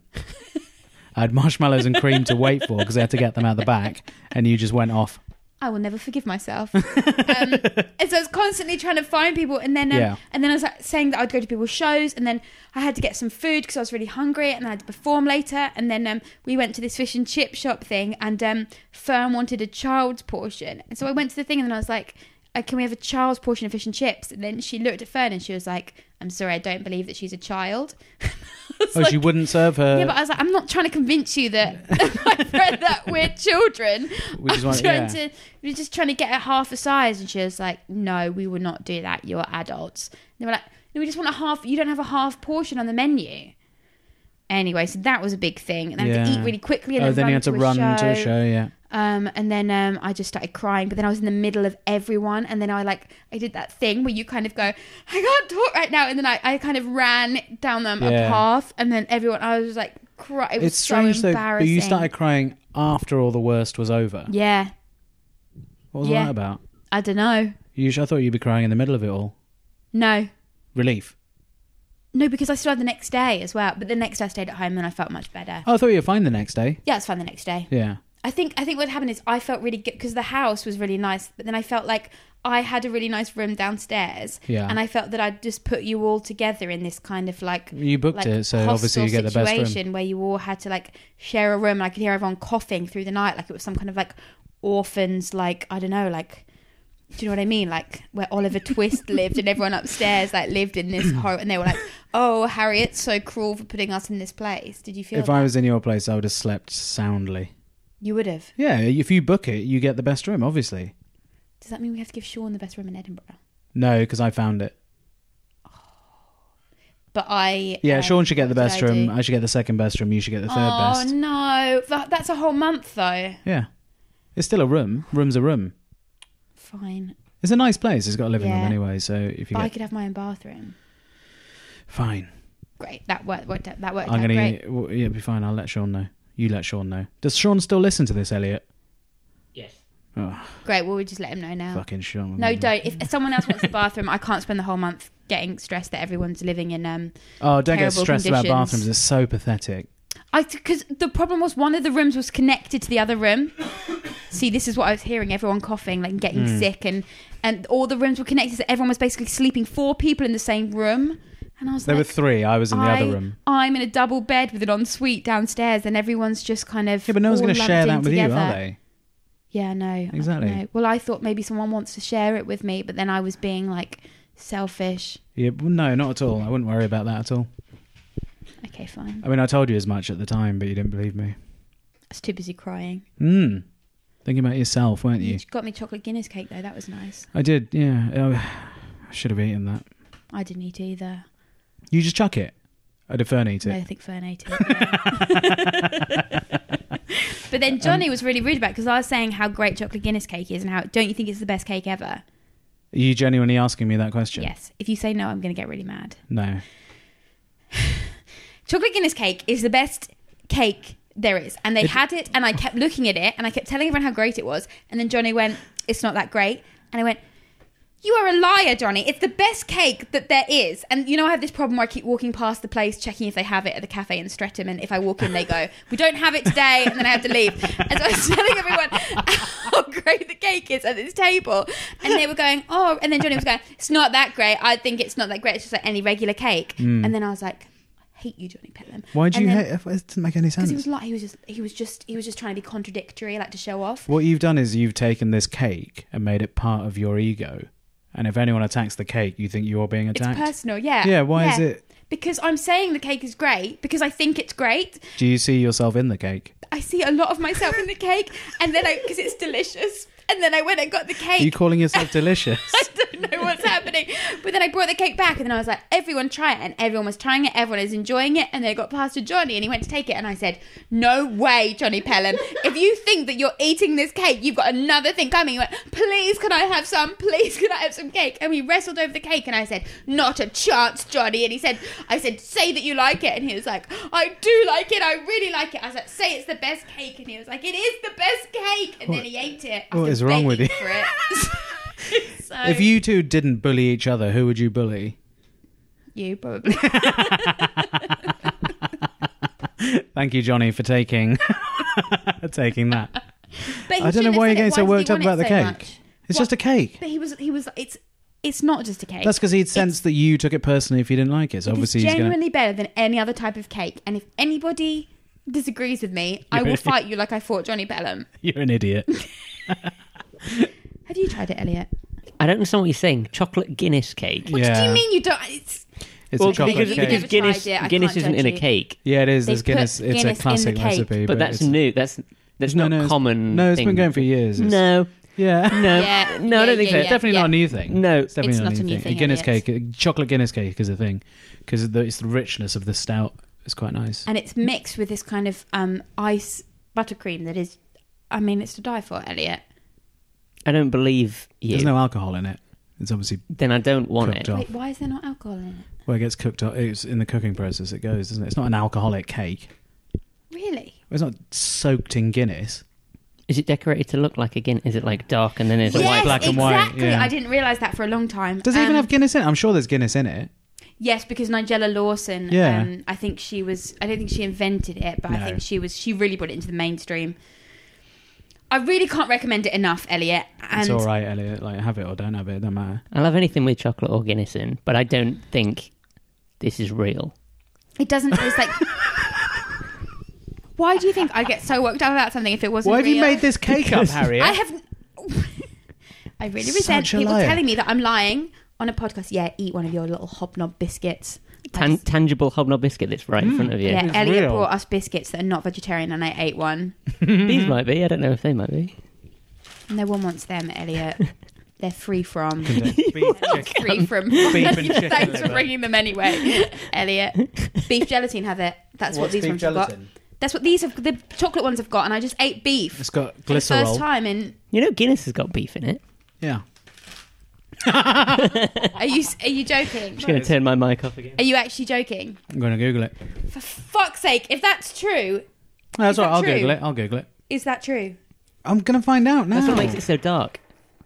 I had marshmallows and cream to wait for because I had to get them out the back, and you just went off.
I will never forgive myself. And so I was constantly trying to find people, and then I was like, saying that I'd go to people's shows, and then I had to get some food because I was really hungry, and I had to perform later. And then we went to this fish and chip shop thing, and Fern wanted a child's portion, and so I went to the thing, and then I was like, can we have a child's portion of fish and chips? And then she looked at Fern and she was like, I'm sorry, I don't believe that she's a child.
She wouldn't serve her.
Yeah, but I was like, I'm not trying to convince you that my friend that we're children. We're just trying to get her half a size. And she was like, no, we will not do that. You're adults. And they were like, no, we just want a half. You don't have a half portion on the menu. Anyway, so that was a big thing. And I had to eat really quickly. And
then you had to run to a show, yeah.
And then I just started crying, but then I was in the middle of everyone, and then I did that thing where you kind of go, I can't talk right now, and then I kind of ran down them a path, and then everyone, I was like, it was so
strange,
embarrassing.
But you started crying after all the worst was over.
Yeah.
What was that about?
I don't know.
I thought you'd be crying in the middle of it all.
No. Relief?
No,
because I still had the next day as well, but the next day I stayed at home and I felt much better.
Oh, I thought you were fine the next day.
Yeah, I was fine the next day.
Yeah.
I think what happened is I felt really good because the house was really nice, but then I felt like I had a really nice room downstairs, and I felt that I'd just put you all together in this kind of
you booked it, so obviously you get the best room.
Situation where you all had to share a room, and I could hear everyone coughing through the night, like it was some kind of orphans, I don't know, do you know what I mean? Where Oliver Twist lived, and everyone upstairs lived in this horror, and they were like, "Oh, Harriet's so cruel for putting us in this place." Did you feel?
If I was in your place, I would have slept soundly.
You would have?
Yeah, if you book it, you get the best room, obviously.
Does that mean we have to give Sean the best room in Edinburgh?
No, because I found it.
But
Sean should get the best room. I should get the second best room. You should get the third best.
Oh, no. That's a whole month, though.
Yeah. It's still a room. Room's a room.
Fine.
It's a nice place. It's got a living room anyway, so if you
I could have my own bathroom.
Fine.
Great. That worked great.
Yeah, it'll be fine. I'll let Sean know. You let Sean know. Does Sean still listen to this, Elliot?
Yes.
Oh.
Great, well, we just let him know now.
Fucking Sean.
No, don't. If someone else wants the bathroom, I can't spend the whole month getting stressed that everyone's living in
don't get stressed about bathrooms. It's so pathetic.
Because the problem was one of the rooms was connected to the other room. See, this is what I was hearing. Everyone coughing, getting sick. And all the rooms were connected. So everyone was basically sleeping. 4 people in the same room. And I was
there were 3. I was in the other room.
I'm in a double bed with an ensuite downstairs, and everyone's just kind of.
Yeah, but no one's going to share that with together. You, are they?
Yeah, no.
Exactly.
Well, I thought maybe someone wants to share it with me, but then I was being selfish.
Yeah, no, not at all. I wouldn't worry about that at all.
Okay, fine.
I mean, I told you as much at the time, but you didn't believe me.
I was too busy crying.
Thinking about yourself, weren't you?
You got me chocolate Guinness cake, though. That was nice.
I did, yeah. I should have eaten that.
I didn't eat either.
You just chuck it? Or did Fern eat it?
No, I think Fern ate it. Yeah. But then Johnny was really rude about it because I was saying how great chocolate Guinness cake is and how, don't you think it's the best cake ever?
Are you genuinely asking me that question?
Yes. If you say no, I'm going to get really mad.
No.
Chocolate Guinness cake is the best cake there is. And they had it, and I kept looking at it, and I kept telling everyone how great it was. And then Johnny went, it's not that great. And I went, you are a liar, Johnny. It's the best cake that there is. And I have this problem where I keep walking past the place, checking if they have it at the cafe in Streatham. And if I walk in, they go, we don't have it today. And then I have to leave. And so I was telling everyone how great the cake is at this table. And they were going, oh. And then Johnny was going, it's not that great. I think it's not that great. It's just like any regular cake. And then I was like, hate you, Johnny Pelham.
Why do you hate it? It doesn't make any sense.
Because he was just trying to be contradictory, to show off.
What you've done is you've taken this cake and made it part of your ego. And if anyone attacks the cake, you think you're being attacked?
It's personal, yeah.
Yeah, why is it?
because I'm saying the cake is great because I think it's great.
Do you see yourself in the cake?
I see a lot of myself in the cake, and then because it's delicious. And then I went and got the cake.
Are you calling yourself delicious?
I don't know what's happening. But then I brought the cake back, and then I was like, everyone try it. And everyone was trying it. Everyone is enjoying it. And then it got passed to Johnny, and he went to take it. And I said, no way, Johnny Pelham. If you think that you're eating this cake, you've got another thing coming. He went, please, can I have some? Please, can I have some cake? And we wrestled over the cake. And I said, not a chance, Johnny. And I said, say that you like it. And he was like, I do like it. I really like it. I was like, say it's the best cake. And he was like, it is the best cake. And then he ate it.
What is wrong with you?
For it. So,
If you two didn't bully each other, who would you bully?
you probably.
Thank you, Johnny, for taking that.
But he
I don't know
shouldn't
why
have
you're getting
said it.
so
Why
worked
did
up
he want
about the
it so
cake.
much?
It's
What?
just a cake.
But he was. It's not just a cake.
That's because he'd sensed that you took it personally if you didn't like it. So
It is
obviously he's going to...
genuinely better than any other type of cake. And if anybody disagrees with me, I will fight you like I fought Johnny Pelham.
You're an idiot.
Have you tried it, Elliot?
I don't understand what you're saying. Chocolate Guinness cake.
What do you mean you don't? It's
It's a chocolate
because,
cake.
because
Never
Guinness,
tried it, I
Guinness
can't
isn't
judge
in a
you.
cake.
Yeah, it is.
They've
There's
put
Guinness. It's
Guinness
a
in
classic
the cake.
recipe.
But that's
it's...
new. That's
No,
not
it's-
common.
No, it's
thing.
been going for years.
No,
Yeah.
no,
Yeah,
no. I don't think so.
yeah,
It's definitely not a new thing.
No.
It's definitely
It's
not a new thing. A Guinness
Elliot.
cake, chocolate Guinness cake is a thing because it's the richness of the stout. It's quite nice.
and it's mixed with this kind of ice buttercream that is. I mean, it's to die for, Elliot.
I don't believe you.
There's no alcohol in it. It's obviously
Then I don't want
Cooked
it.
off.
Wait, why is there not alcohol in it?
where it gets cooked up. It's in the cooking process. It goes, doesn't it? It's not an alcoholic cake.
Really?
It's not soaked in Guinness.
Is it decorated to look like a Guinness? Is it like dark and then there's a
Yes,
white?
black and white,
exactly.
yeah.
I didn't realise that for a long time.
Does it even have Guinness in it? I'm sure there's Guinness in it.
Yes, because Nigella Lawson.
Yeah.
I think she was. I don't think she invented it, but I
No.
think she was. She really brought it into the mainstream. I really can't recommend it enough, Elliot. And
It's all right, Elliot. Like, have it or don't have it. It don't matter.
I'll have anything with chocolate or Guinness in, but I don't think this is real.
it doesn't taste like. Why do you think I get so worked up about something if it wasn't
Why have you
real?
made this cake up,
Because
Harriet?
I have. I really resent
Such a
people
liar.
telling me that I'm lying on a podcast. Yeah, eat one of your little hobnob biscuits.
Tangible hobnob biscuit that's right in front of you.
Yeah,
It's
Elliot
real.
brought us biscuits that are not vegetarian, and I ate one.
These might be. I don't know if they might be.
No one wants them, Elliot. They're free from.
Beef, chicken.
Free from.
Beef and chicken
Thanks for
liver.
bringing them anyway, Elliot. Beef gelatin have it. That's what these ones have got. That's what these have. The chocolate ones have got, and I just ate beef
It's got
for the first
glycerol.
time. And
You know, Guinness has got beef in it.
Yeah.
are you joking?
I'm just going to turn my mic off again.
Are you actually joking?
I'm going to Google it.
For fuck's sake! If that's true,
That's
Is
all
that
right. I'll
true?
Google it. I'll Google it.
is that true?
I'm going to find out now.
That's what makes it so dark.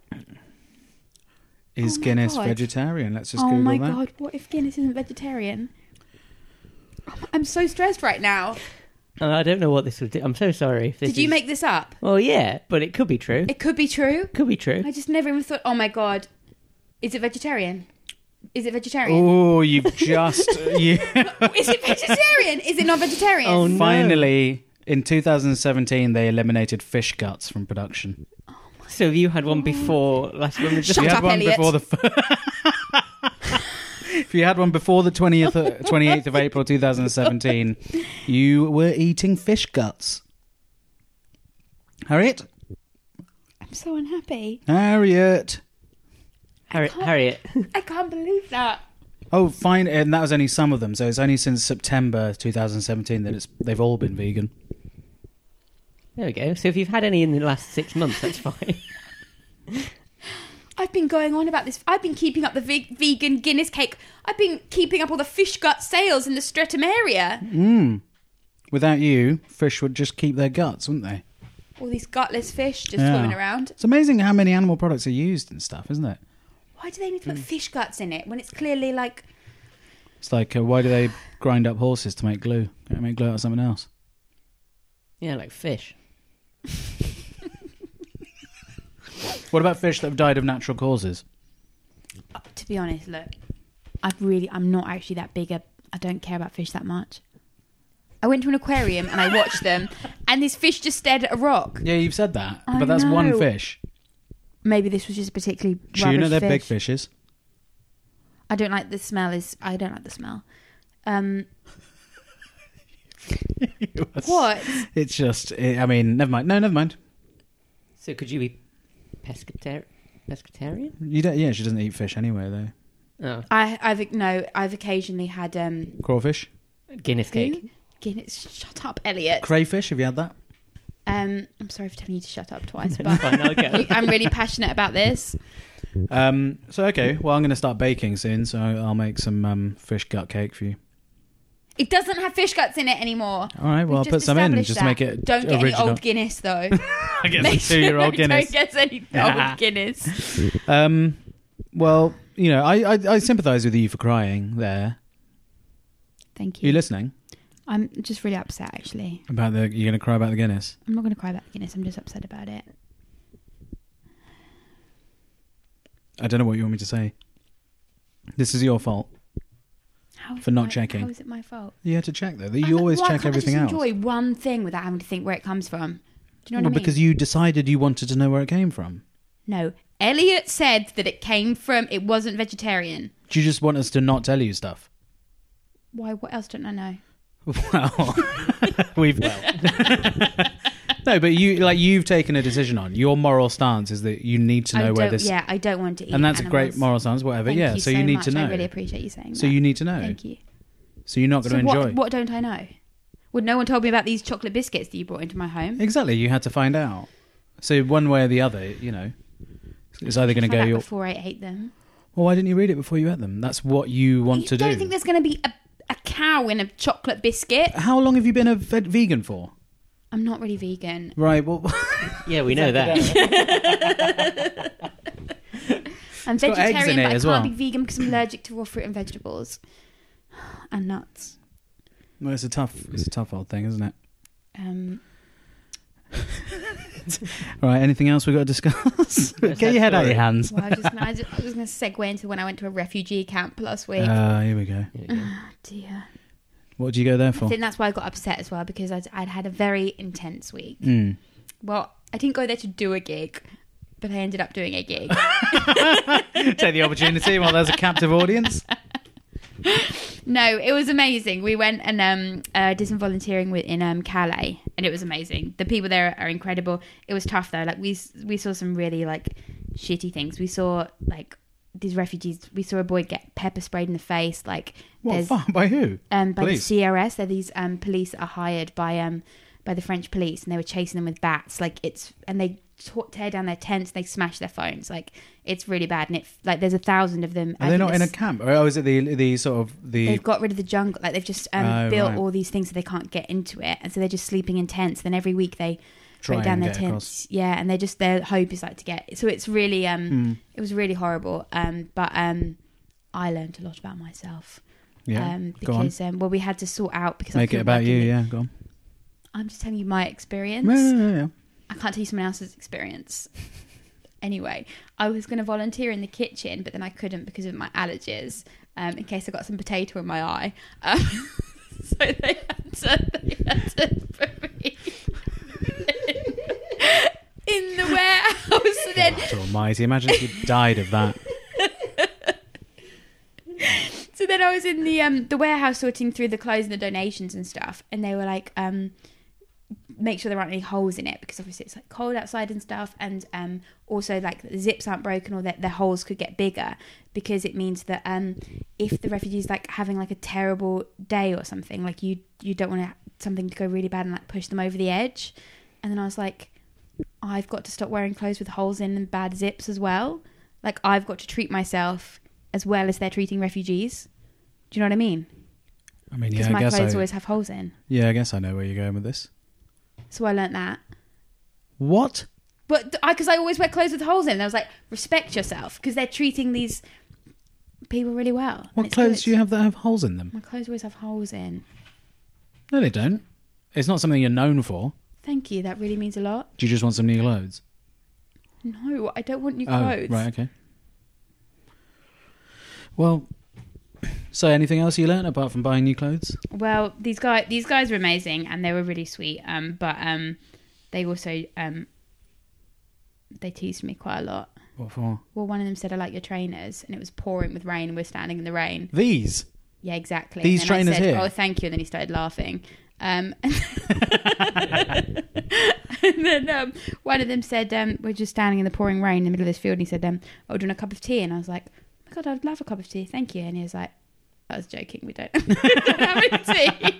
Is
Oh my
Guinness
God.
vegetarian? Let's just
Oh
Google
my
that.
god! What if Guinness isn't vegetarian? I'm so stressed right now.
I don't know what this would do. I'm so sorry. If this
Did you
is-
make this up?
Well, yeah, but it could be true.
It could be true.
Could be true.
I just never even thought. Oh my god! Is it vegetarian? Is it vegetarian?
Oh, you've just... you...
Is it vegetarian? Is it not vegetarian?
Oh, no.
Finally, in 2017, they eliminated fish guts from production.
So have you had one before last one?
Shut
If you
up,
had one
Elliot.
before the... If you had one before the 28th of April 2017, you were eating fish guts. Harriet?
I'm so unhappy.
Harriet.
Harriet.
I can't believe that.
Oh, fine. And that was only some of them. So it's only since September 2017 that they've all been vegan.
There we go. So if you've had any in the last 6 months, that's fine.
I've been going on about this. I've been keeping up the vegan Guinness cake. I've been keeping up all the fish gut sales in the Streatham area.
Without you, fish would just keep their guts, wouldn't they?
All these gutless fish just
Yeah.
swimming around.
It's amazing how many animal products are used and stuff, isn't it?
Why do they need to put fish guts in it when it's clearly like...
It's like, why do they grind up horses to make glue? Can't they make glue out of something else?
Yeah, like fish.
What about fish that have died of natural causes?
To be honest, look, I'm not actually that big I don't care about fish that much. I went to an aquarium and I watched them, and this fish just stared at a rock.
Yeah, you've said that,
I
but that's one
know.
fish.
Maybe this was just a particularly
Tuna,
rubbish
they're
fish.
big fishes.
I don't like the smell. I don't like the smell. What?
It's just. I mean, never mind. No, never mind.
So could you be pescatarian?
You don't. Yeah, she doesn't eat fish anyway, though.
Oh,
I've occasionally had
Crawfish,
Guinness cake.
Guinness. Shut up, Elliot.
crayfish. Have you had that?
I'm sorry for telling you to shut up twice,
That's
but
fine, I'll go.
I'm really passionate about this.
So okay. Well, I'm going to start baking soon, so I'll make some fish gut cake for you.
It doesn't have fish guts in it anymore.
All right. Well, I'll
We've
put some in
established
just to
that.
make it
Don't get
original.
any old Guinness though.
I get
Make
some 2-year-old
sure
Guinness.
Don't get any old Guinness.
Well, you know, I sympathise with you for crying there.
Thank
Are you
you.
listening?
I'm just really upset, actually.
About you're going to cry about the Guinness?
I'm not going to cry about the Guinness. I'm just upset about it.
I don't know what you want me to say. This is your fault.
How is
For
it
not
my-
checking.
How is it my fault?
You had to check though. You always
Why
check
can't
everything
I
else.
just enjoy one thing without having to think where it comes from? Do you know what
Well,
I mean?
because you decided you wanted to know where it came from.
No. Elliot said that it came from... It wasn't vegetarian.
Do you just want us to not tell you stuff?
Why? What else don't I know?
Well, we've no, but you've taken a decision on your moral stance is that you need to know where this,
Yeah, I don't want to eat
and that's a great
animals.
moral stance. Whatever,
Thank
yeah.
you
So you need
much.
to know.
I really appreciate you saying that.
So you need to know.
Thank you.
So you're not going to enjoy.
What don't I know? Would no one told me about these chocolate biscuits that you brought into my home?
Exactly. You had to find out. So one way or the other, you know, it's either going to
Found
go.
out before I ate them.
Well, why didn't you read it before you ate them? That's what you want to do.
You don't think there's going to be a cow in a chocolate biscuit?
How long have you been a vegan for?
I'm not really vegan.
Right. Well,
Yeah, we know that.
I'm
got eggs
vegetarian,
in it
but I
as
can't
well.
be vegan because I'm allergic to raw fruit and vegetables and nuts.
well, it's a tough old thing, isn't it? All right. Anything else we got to discuss? Get your head out of your hands.
Well, I was just going to segue into when I went to a refugee camp last week.
Here we go.
Dear.
What did you go there
I
for?
think that's why I got upset as well, because I'd had a very intense week.
Mm.
Well, I didn't go there to do a gig, but I ended up doing a gig.
Take the opportunity while there's a captive audience.
No, it was amazing. We went and did some volunteering in Calais, and it was amazing. The people there are incredible. It was tough though. Like we saw some really like shitty things. We saw like these refugees. We saw a boy get pepper sprayed in the face. Like
What?
there's
Far? By who?
by
Police?
the CRS. They're these police that are hired by the French police, and they were chasing them with bats. Like and they tear down their tents. They smash their phones. Like it's really bad. And there's 1,000 of them.
Are they not in a camp? Or is it the sort of the?
They've got rid of the jungle. Like they've just built
right.
all these things so they can't get into it, and so they're just sleeping in tents. Then every week they
Try
break down
and
their
get
tents.
across.
Yeah, and their hope is like to get. So it's really it was really horrible. But I learned a lot about myself.
Yeah. Go on.
Because we had to sort out because
Make it about you. Yeah. Go on.
I'm just telling you my experience.
Yeah.
I can't tell you someone else's experience. Anyway, I was going to volunteer in the kitchen, but then I couldn't because of my allergies, in case I got some potato in my eye. So they had to put me in the warehouse. And then,
God almighty! Imagine if you died of that.
so then I was in the warehouse sorting through the clothes and the donations and stuff, and they were like, make sure there aren't any holes in it because obviously it's like cold outside and stuff, and also like the zips aren't broken or that the holes could get bigger because it means that if the refugee's like having like a terrible day or something, like you don't want something to go really bad and like push them over the edge. And then I was like, I've got to stop wearing clothes with holes in and bad zips as well. Like I've got to treat myself as well as they're treating refugees. Do you know what I mean?
I mean,
Because
yeah. I
my
guess
clothes
I.
always have holes in.
Yeah, I guess I know where you're going with this.
So I learnt that.
What?
But because I always wear clothes with holes in, and I was like, respect yourself, because they're treating these people really well. and
What
it's
clothes
good.
do you have that have holes in them?
My clothes always have holes in.
No, they don't. It's not something you're known for.
Thank you. That really means a lot.
Do you just want some new clothes?
No, I don't want new
Oh,
clothes.
right, okay. Well, so anything else you learned apart from buying new clothes?
Well, these guys were amazing, and they were really sweet. But they also they teased me quite a lot.
What for?
Well, one of them said, "I like your trainers," and it was pouring with rain, and we're standing in the rain.
These?
Yeah, exactly.
These
And then
trainers
I said,
here?
"Oh, thank you," and then he started laughing. And then one of them said, "We're just standing in the pouring rain in the middle of this field," and he said, "Oh, do you want a cup of tea?" And I was like, "Oh my God, I'd love a cup of tea, thank you." And he was like, "I was joking, we don't have any tea."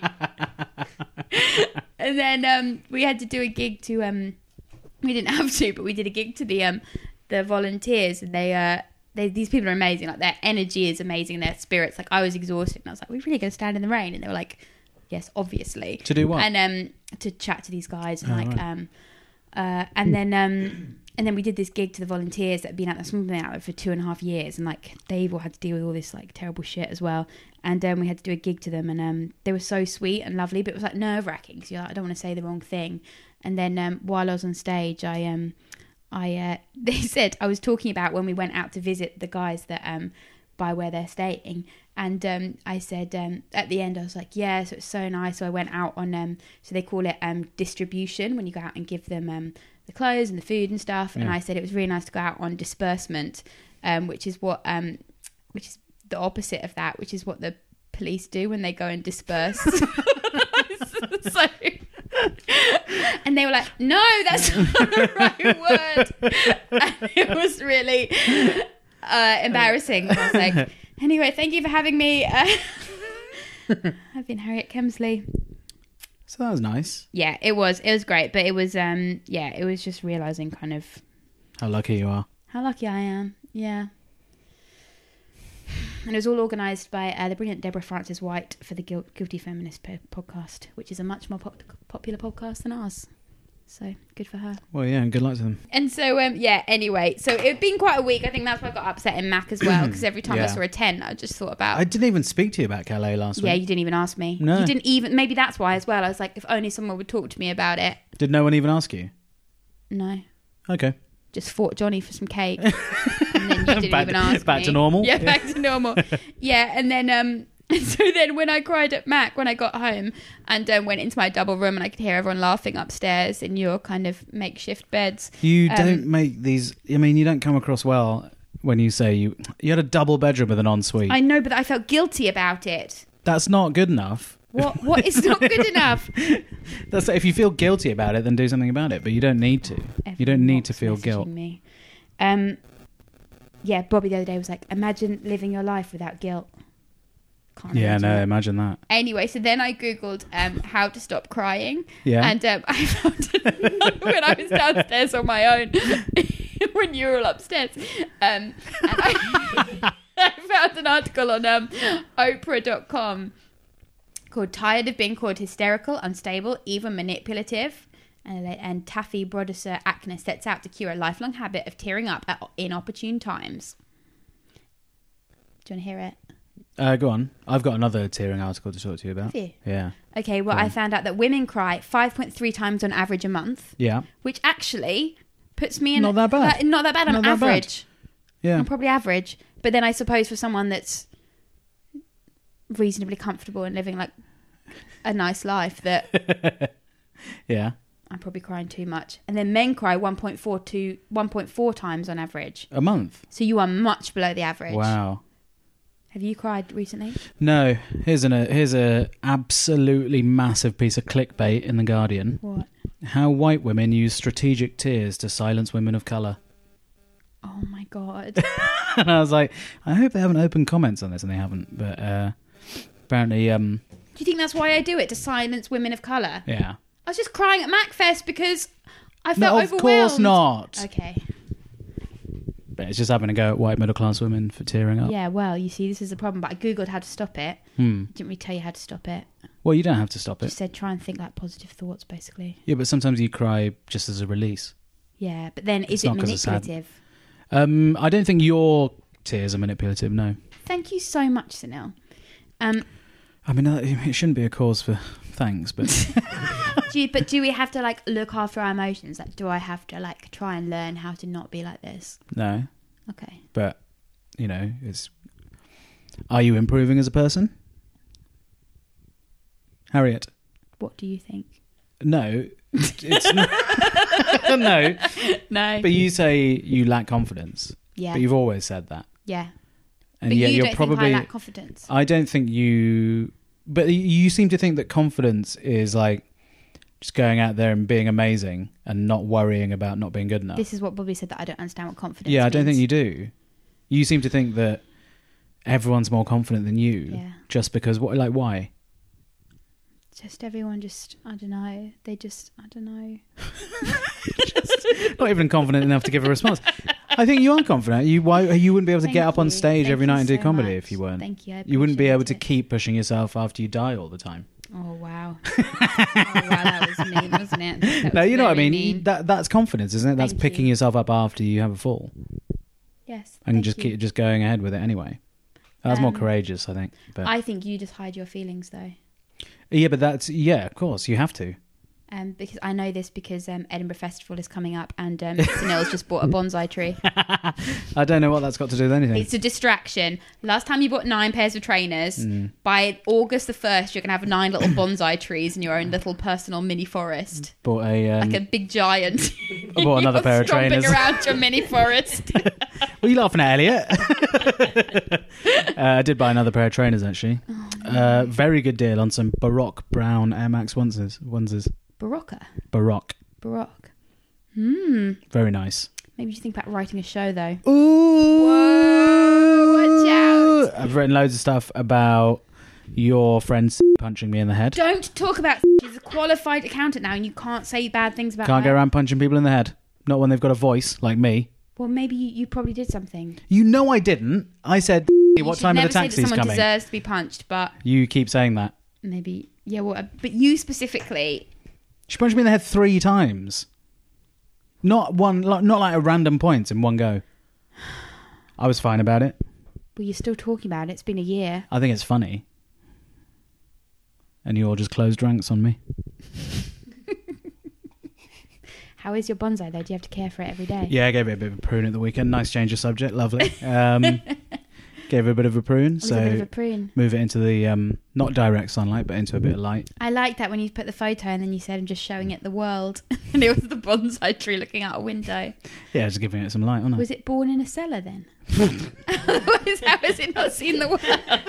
And then we had to do a gig to we didn't have to, but we did a gig to the volunteers, and they these people are amazing. Like, their energy is amazing, their spirits. Like, I was exhausted, and I was like, "We're really going to stand in the rain?" And they were like, "Yes, obviously."
To do what?
And to chat to these guys, and
right.
and then we did this gig to the volunteers that had been out there, something out there for 2.5 years, and like they've all had to deal with all this like terrible shit as well. And we had to do a gig to them, and they were so sweet and lovely, but it was like nerve wracking because you're like, I don't want to say the wrong thing. And then while I was on stage, they said, I was talking about when we went out to visit the guys that by where they're staying, and I said at the end, I was like, yeah, so it's so nice. So I went out on so they call it distribution, when you go out and give them the clothes and the food and stuff.
Yeah.
And I said it was really nice to go out on disbursement, which is the opposite of that, which is what the police do when they go and disperse. So, and they were like, "No, that's not the right word." And it was really embarrassing. I was like, "Anyway, thank you for having me. I've been Harriet Kemsley."
So that was nice.
Yeah, it was great, but it was it was just realizing kind of
How lucky you are.
how lucky I am. Yeah. And it was all organised by the brilliant Deborah Frances White for the Guilty Feminist podcast, which is a much more popular podcast than ours. So good for her.
Well, yeah, and good luck to them.
And so, anyway, so it'd been quite a week. I think that's why I got upset in Mac as well, because every time I saw a 10, I just thought about...
I didn't even speak to you about Calais last
Yeah,
week.
you didn't even ask me.
No.
You didn't even... Maybe that's why as well. I was like, if only someone would talk to me about it.
Did no one even ask you?
No.
Okay.
Just fought Johnny for some cake. And then you didn't even ask me.
Back to normal?
Yeah, back to normal. Yeah, and then... So then when I cried at Mac when I got home and went into my double room and I could hear everyone laughing upstairs in your kind of makeshift beds.
You don't make these... I mean, you don't come across well when you say you had a double bedroom with an ensuite.
I know, but I felt guilty about it.
That's not good enough.
What is not good enough?
That's if you feel guilty about it, then do something about it. But you don't need to. You don't need to feel guilt.
Me. Yeah, Bobby the other day was like, imagine living your life without guilt. Can't imagine it.
Imagine that.
Anyway, so then I googled how to stop crying.
Yeah.
And I found it when I was downstairs on my own when you were all upstairs. And I found an article on Oprah.com called "Tired of Being Called Hysterical, Unstable, Even Manipulative." And Taffy Brodesser Ackner sets out to cure a lifelong habit of tearing up at inopportune times. Do you want to hear it?
Go on. I've got another tearing article to talk to you about.
Have you?
Yeah.
Okay, well, I found out that women cry 5.3 times on average a month.
Yeah.
Which actually puts me in...
Not that bad.
Not that bad. I'm
Not that bad.
average.
Yeah.
I'm probably average. But then I suppose for someone that's reasonably comfortable and living like a nice life, that
Yeah.
I'm probably crying too much. And then men cry 1.4 times on average.
A month.
So you are much below the average.
Wow.
Have you cried recently?
No. Here's a absolutely massive piece of clickbait in The Guardian.
What?
How white women use strategic tears to silence women of colour.
Oh my God.
And I was like, I hope they haven't opened comments on this, and they haven't. But apparently,
Do you think that's why I do it, to silence women of colour?
yeah.
I was just crying at MacFest because I felt
No, of
overwhelmed.
course not.
Okay.
But it's just having a go at white middle class women for tearing up.
Yeah, well, you see, this is the problem. But I googled how to stop it. Didn't really tell you how to stop it.
Well, you don't have to stop it.
Just said try and think like positive thoughts, basically.
Yeah, but sometimes you cry just as a release.
Yeah, but then
It's
is it
not 'cause it's sad.
manipulative?
I don't think your tears are manipulative, no.
Thank you so much, Sunil.
I mean, it shouldn't be a cause for thanks, but...
do we have to like look after our emotions? Like, do I have to like try and learn how to not be like this?
No.
Okay.
But, it's... Are you improving as a person? Harriet?
What do you think?
No. It's not... No.
No.
But you say you lack confidence.
Yeah.
But you've always said that.
Yeah.
and
But
yet
you
you're
don't
probably.
think I lack confidence.
I don't think you. But you seem to think that confidence is like just going out there and being amazing and not worrying about not being good enough.
This is what Bobby said, that I don't understand what confidence
Yeah, I don't
means.
think you do. You seem to think that everyone's more confident than you,
Yeah.
just because. Like, why?
Just everyone just, I don't know. They just, I don't know.
Not even confident enough to give a response. I think you are confident. You wouldn't be able to
Thank
get up on
you.
stage
Thank
every
you
night and do
so
comedy
much.
if you weren't.
Thank you. I
You wouldn't be able to
appreciate
keep pushing yourself after you die all the time.
it. Oh, wow. Oh, wow, that was mean, wasn't it? That
No,
was
you know what I
very
mean. That's confidence, isn't it? That's
Thank
picking
you.
yourself up after you have a fall
Yes.
and
thank
just
you.
keep just going ahead with it anyway. That's more
Um,
courageous, I think. But
I think you just hide your feelings, though.
yeah, but of course, you have to.
Because I know this because Edinburgh Festival is coming up and Sunil's just bought a bonsai tree.
I don't know what that's got to do with anything.
It's a distraction. Last time you bought 9 pairs of trainers. By August the 1st, you're going to have 9 little bonsai trees in your own little personal mini forest.
Bought a
Like a big giant.
I bought another pair of trainers.
Stomping around your mini forest.
What are you laughing at, Elliot? I did buy another pair of trainers, actually. Very good deal on some Baroque brown Air Max onesies.
Barocca.
Baroque.
Baroque.
Very nice.
Maybe you should think about writing a show, though.
Ooh!
Whoa, watch out.
I've written loads of stuff about your friend punching me in the head.
Don't talk about... She's a qualified accountant now and you can't say bad things about
Can't
her.
go around punching people in the head. Not when they've got a voice like me.
Well, maybe you probably did something.
You know I didn't. I said,
You
what
should
time are the
never say that
taxis
someone
coming?
deserves to be punched, but
You keep saying that.
maybe... Yeah, well, but you specifically...
She punched me in the head 3 times. Not like a random point in one go. I was fine about it.
Well, you're still talking about it. It's been a year.
I think it's funny. And you all just closed ranks on me.
How is your bonsai, though? Do you have to care for it every day?
Yeah, I gave it a bit of a prune at the weekend. Nice change of subject. Lovely. Gave it a bit of a prune.
It was a bit of a prune.
Move it into the, not direct sunlight, but into a bit of light.
I like that when you put the photo and then you said I'm just showing it the world. And it was the bonsai tree looking out a window.
Yeah, just giving it some light, wasn't it?
Was it born in a cellar then? Otherwise, how has it not seen the world?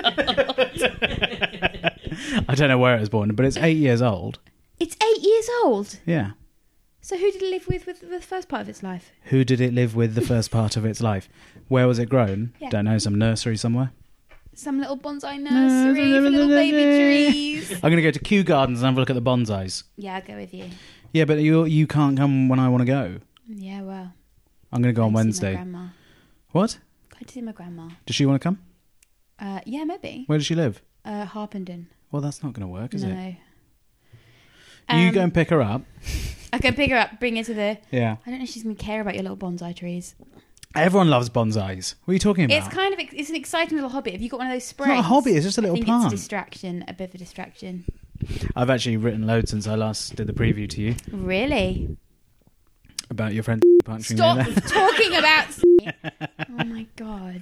I don't know where it was born, but it's 8 years old.
It's 8 years old.
Yeah.
So who did it live with the first part of its life?
Who did it live with the first part of its life? Where was it grown?
Yeah.
Don't know, some nursery somewhere.
Some little bonsai nursery for little baby trees.
I'm going to go to Kew Gardens and have a look at the bonsais.
Yeah, I'll go with you.
Yeah, but you can't come when I want to go.
Yeah, well.
I'm going to go on
Go to see
Wednesday.
my grandma.
What?
Go to see my grandma.
Does she want to come?
Yeah, maybe.
Where does she live?
Harpenden.
Well, that's not going to work, is it?
No.
You go and pick her up.
I can pick her up, bring her to the...
Yeah.
I don't know if she's going to care about your little bonsai trees.
Everyone loves bonsais. What are you talking about?
It's an exciting little hobby. Have you got one of those
It's
sprays?
not a hobby, it's just a little
I think
plant.
it's a distraction, a bit of a distraction.
I've actually written loads since I last did the preview to you
Really?
about your friend punching
Stop
me in the
talking about... Oh my God.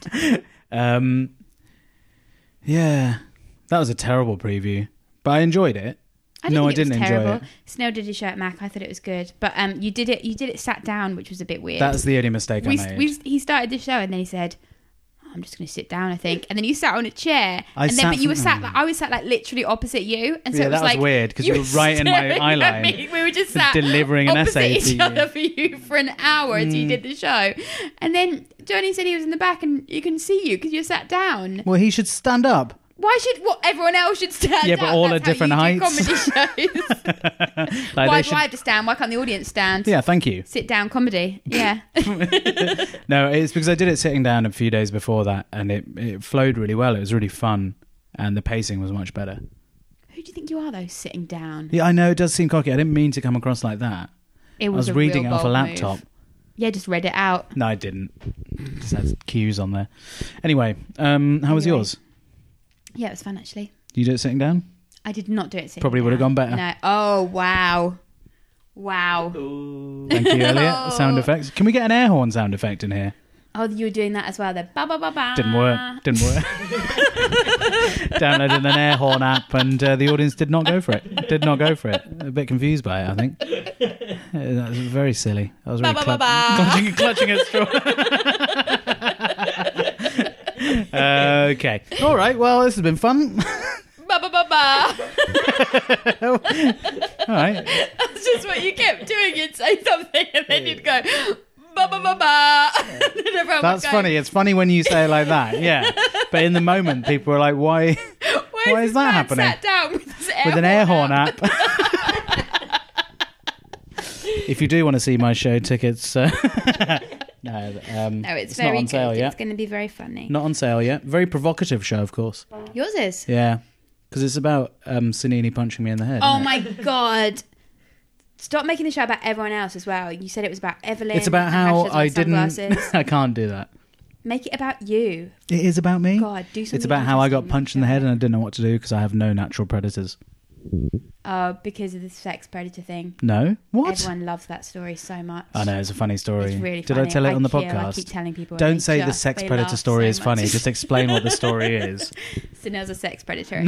Yeah. That was a terrible preview. But I enjoyed it.
I didn't
didn't
it was
enjoy
terrible.
it.
Snail did his show at Mac. I thought it was good. But you did it sat down, which was a bit weird.
That's the only mistake I made.
He started the show and then he said, I'm just going to sit down, I think. And then you sat on a chair.
I
was sat like literally opposite you. And so
Yeah,
it was
that was
like,
weird, 'cause you were right in my
staring
eye
at
line.
me. We were just sat
delivering an
opposite
essay
each
to you.
other for you for an hour as you did the show. And then Johnny said he was in the back and you can see you because you sat down.
Well, he should stand up.
Why should everyone else should stand
Yeah,
up?
but all
That's
at different
how you do
heights.
comedy shows.
Like,
Why
they
do I have to stand? Why can't the audience stand?
Yeah, thank you.
Sit down comedy. Yeah.
No, it's because I did it sitting down a few days before that, and it flowed really well. It was really fun, and the pacing was much better.
Who do you think you are, though, sitting down?
Yeah, I know, it does seem cocky. I didn't mean to come across like that.
It
I was
a
reading
real
it off a
bold
laptop.
move. Yeah, just read it out.
No, I didn't. Just had cues on there. Anyway, how was
Anyway.
yours?
Yeah, it was fun, actually.
You did it sitting down?
I did not do it sitting
Probably would have
down.
gone better.
No. Oh, wow. Wow.
Thank you, Elliot. Sound effects. Can we get an air horn sound effect in here?
Oh, you were doing that as well, then. Ba ba ba ba.
Didn't work. Downloaded an air horn app, and the audience did not go for it. A bit confused by it, I think. That was very silly. I was really
Ba, ba, ba, ba.
clutching at straw. Okay. All right. Well, this has been fun.
Ba ba ba ba.
All right.
That's just what you kept doing. You'd say something and then you'd go ba ba ba ba. And then everyone
That's
would go,
funny. It's funny when you say it like that. Yeah. But in the moment, people are like, "Why? Why is
this
that
man
happening?"
Sat down with, his
With an air horn app. If you do want to see my show tickets,
No,
it's
it's
not
very
on sale
good.
yet.
It's going to be very funny.
Not on sale yet. Very provocative show, of course.
Yours is.
Yeah, because it's about Sunini punching me in the head.
Oh
isn't it?
my god! Stop making the show about everyone else as well. You said it was about Evelyn.
It's about
and
how
Ashley's
I didn't.
sunglasses.
I can't do that.
Make it about you.
It is about me.
God, do something.
It's about how I got
interesting,
punched in the head and I didn't know what to do because I have no natural predators.
Because of the sex predator thing.
No? What?
Everyone loves that story so much.
I know, it's a funny story.
It's really
Did
funny.
I tell it on the
I
podcast?
keep telling people. and
Don't
they
say the
just-
sex
they
predator
laugh
story
so
is funny.
much.
Just explain what the story is.
Sunil's a sex predator.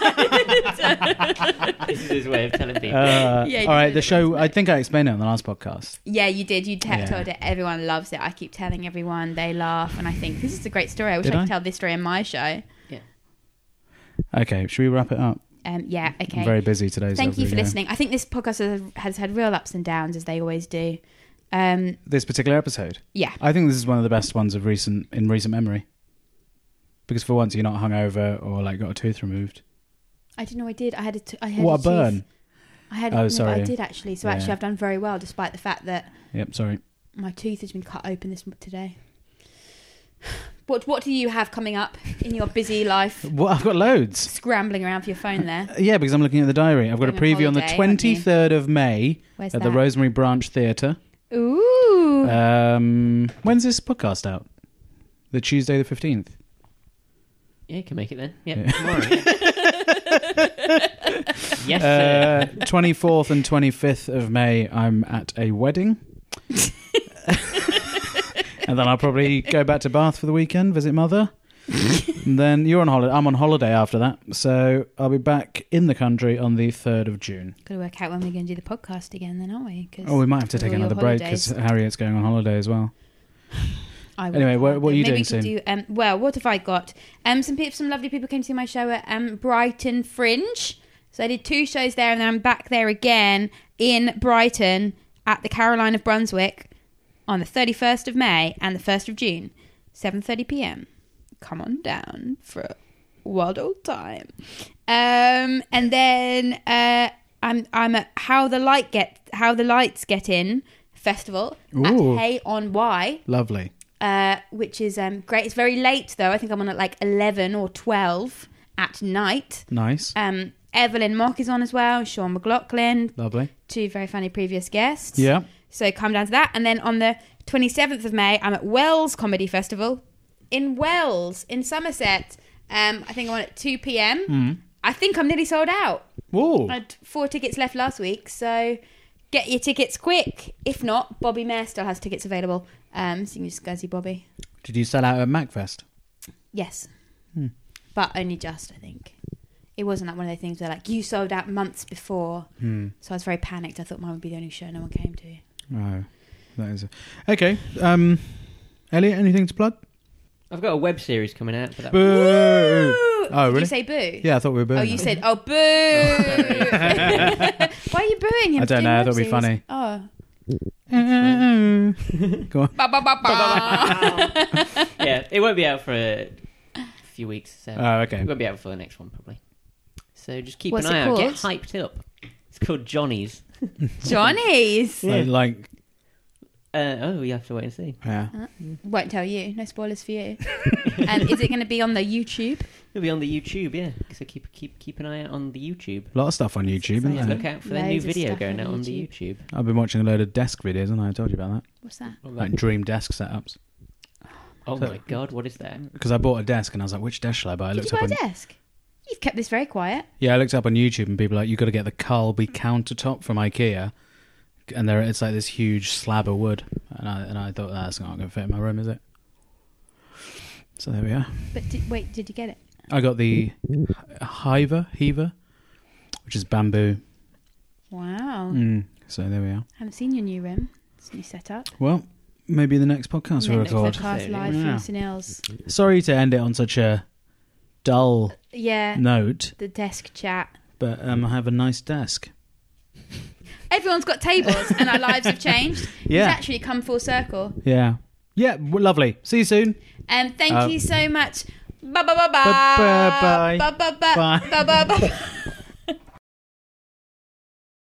This is his way of telling people.
Yeah, you
all right,
did
the
it
show,
once,
I think I explained it on the last podcast.
Yeah, you did. You
Yeah.
told it. Everyone loves it. I keep telling everyone. They laugh, and I think this is a great story. I wish
Did
I
I?
could tell this story in my show.
Okay, should we wrap it up?
Yeah. Okay.
I'm very busy today. so
Thank you
I've
for
gotta go.
listening. I think this podcast has had real ups and downs, as they always do.
This particular episode?
Yeah.
I think this is one of the best ones of recent memory. Because for once you're not hungover or like got a tooth removed.
I didn't know I did. I had
What a
tooth.
burn.
I had.
Oh,
no,
sorry.
I did actually. So
Yeah.
actually, I've done very well, despite the fact that
Yep, sorry.
my tooth has been cut open today. What do you have coming up in your busy life?
Well, I've got loads.
Scrambling around for your phone there.
Yeah, because I'm looking at the diary. I've got a
Going on
preview on the
holiday, aren't you?
23rd of May
Where's
at
that?
the Rosemary Branch Theatre.
Ooh.
When's this podcast out? The Tuesday the 15th.
Yeah, you can make it then. Yeah,
Yeah.
tomorrow. Yes, sir.
24th and 25th of May, I'm at a wedding. And then I'll probably go back to Bath for the weekend, visit mother. And then you're on holiday. I'm on holiday after that. So I'll be back in the country on the 3rd of June.
Got to work out when we're going to do the podcast again, then, aren't we? 'Cause
Oh, we might have to
with
take
all your
another break because
holidays.
Harriet's going on holiday as well.
I will
Anyway, what
can't
are
do.
you
Maybe
doing
we could
soon?
do, well, what have I got? Some lovely people came to see my show at Brighton Fringe. So I did 2 shows there, and then I'm back there again in Brighton at the Caroline of Brunswick on the 31st of May and the 1st of June, 7:30 p.m. Come on down for a wild old time. And then I'm at How the Lights Get In festival
Ooh.
at Hay on Wye.
Lovely.
Which is great. It's very late though. I think I'm on at like 11 or 12 at night.
Nice.
Evelyn Mock is on as well. Sean McLaughlin,
Lovely.
2 very funny previous guests.
Yeah.
So come down to that. And then on the 27th of May, I'm at Wells Comedy Festival in Wells in Somerset. I think I'm on at 2 p.m. I think I'm nearly sold out.
Whoa.
I had 4 tickets left last week, so get your tickets quick. If not, Bobby Mayer still has tickets available. So you can just go see Bobby.
Did you sell out at MacFest?
Yes. But only just, I think. It wasn't like one of those things where like, you sold out months before. So I was very panicked. I thought mine would be the only show no one came to.
Oh, that is okay. Elliot, anything to plug?
I've got a web series coming out for that.
Boo!
Boo!
Oh,
Did
really?
you say boo?
Yeah, I thought we were booing.
Oh, you
that.
said, oh, boo! Why are you booing him?
I don't
for doing
know, I
web
thought it'd be
series?
funny.
Oh.
Go on.
Ba, ba, ba, ba.
Yeah, it won't be out for a few weeks. So
Oh, okay.
it won't be out for the next one probably. So just keep
What's
an
it
eye out. Get
called?
hyped up. It's called Johnny's.
Johnny's.
Like,
You have to wait and see.
yeah.
Won't tell you. No spoilers for you. Is it going to be on the YouTube?
It'll be on the YouTube, yeah. So keep an eye out on the YouTube.
A lot of stuff on YouTube,
So
isn't
yeah,
there?
Look out for their new
Loads of
video
stuff
going
on
out on the
YouTube.
YouTube.
I've been watching a load of desk videos, and I told you about that.
What's that?
Like dream desk setups.
Oh
So-
my god, what is that?
Because I bought a desk, and I was like, which desk shall I buy? I
Did
looked
you buy
up
a
on,
desk? You've kept this very quiet.
yeah, I looked up on YouTube, and people are like, you've got to get the Carlby countertop from IKEA. And it's like this huge slab of wood. And I thought, that's not going to fit in my room, is it? So there we are.
But did you get it?
I got the Heaver, which is bamboo.
Wow.
So there we are.
Haven't seen your new room. It's a new setup.
Well, maybe the next podcast we
Next
record.
podcast live
Yeah.
from St Hills.
Sorry to end it on such a dull
Yeah,
note,
the desk chat.
but I have a nice desk.
Everyone's got tables and our lives have changed.
Yeah.
It's actually come full circle.
Yeah. Yeah, lovely. See you soon.
Thank you so much. Bye bye bye bye.
Bye bye bye.
Bye bye bye.
Bye.
Bye bye bye.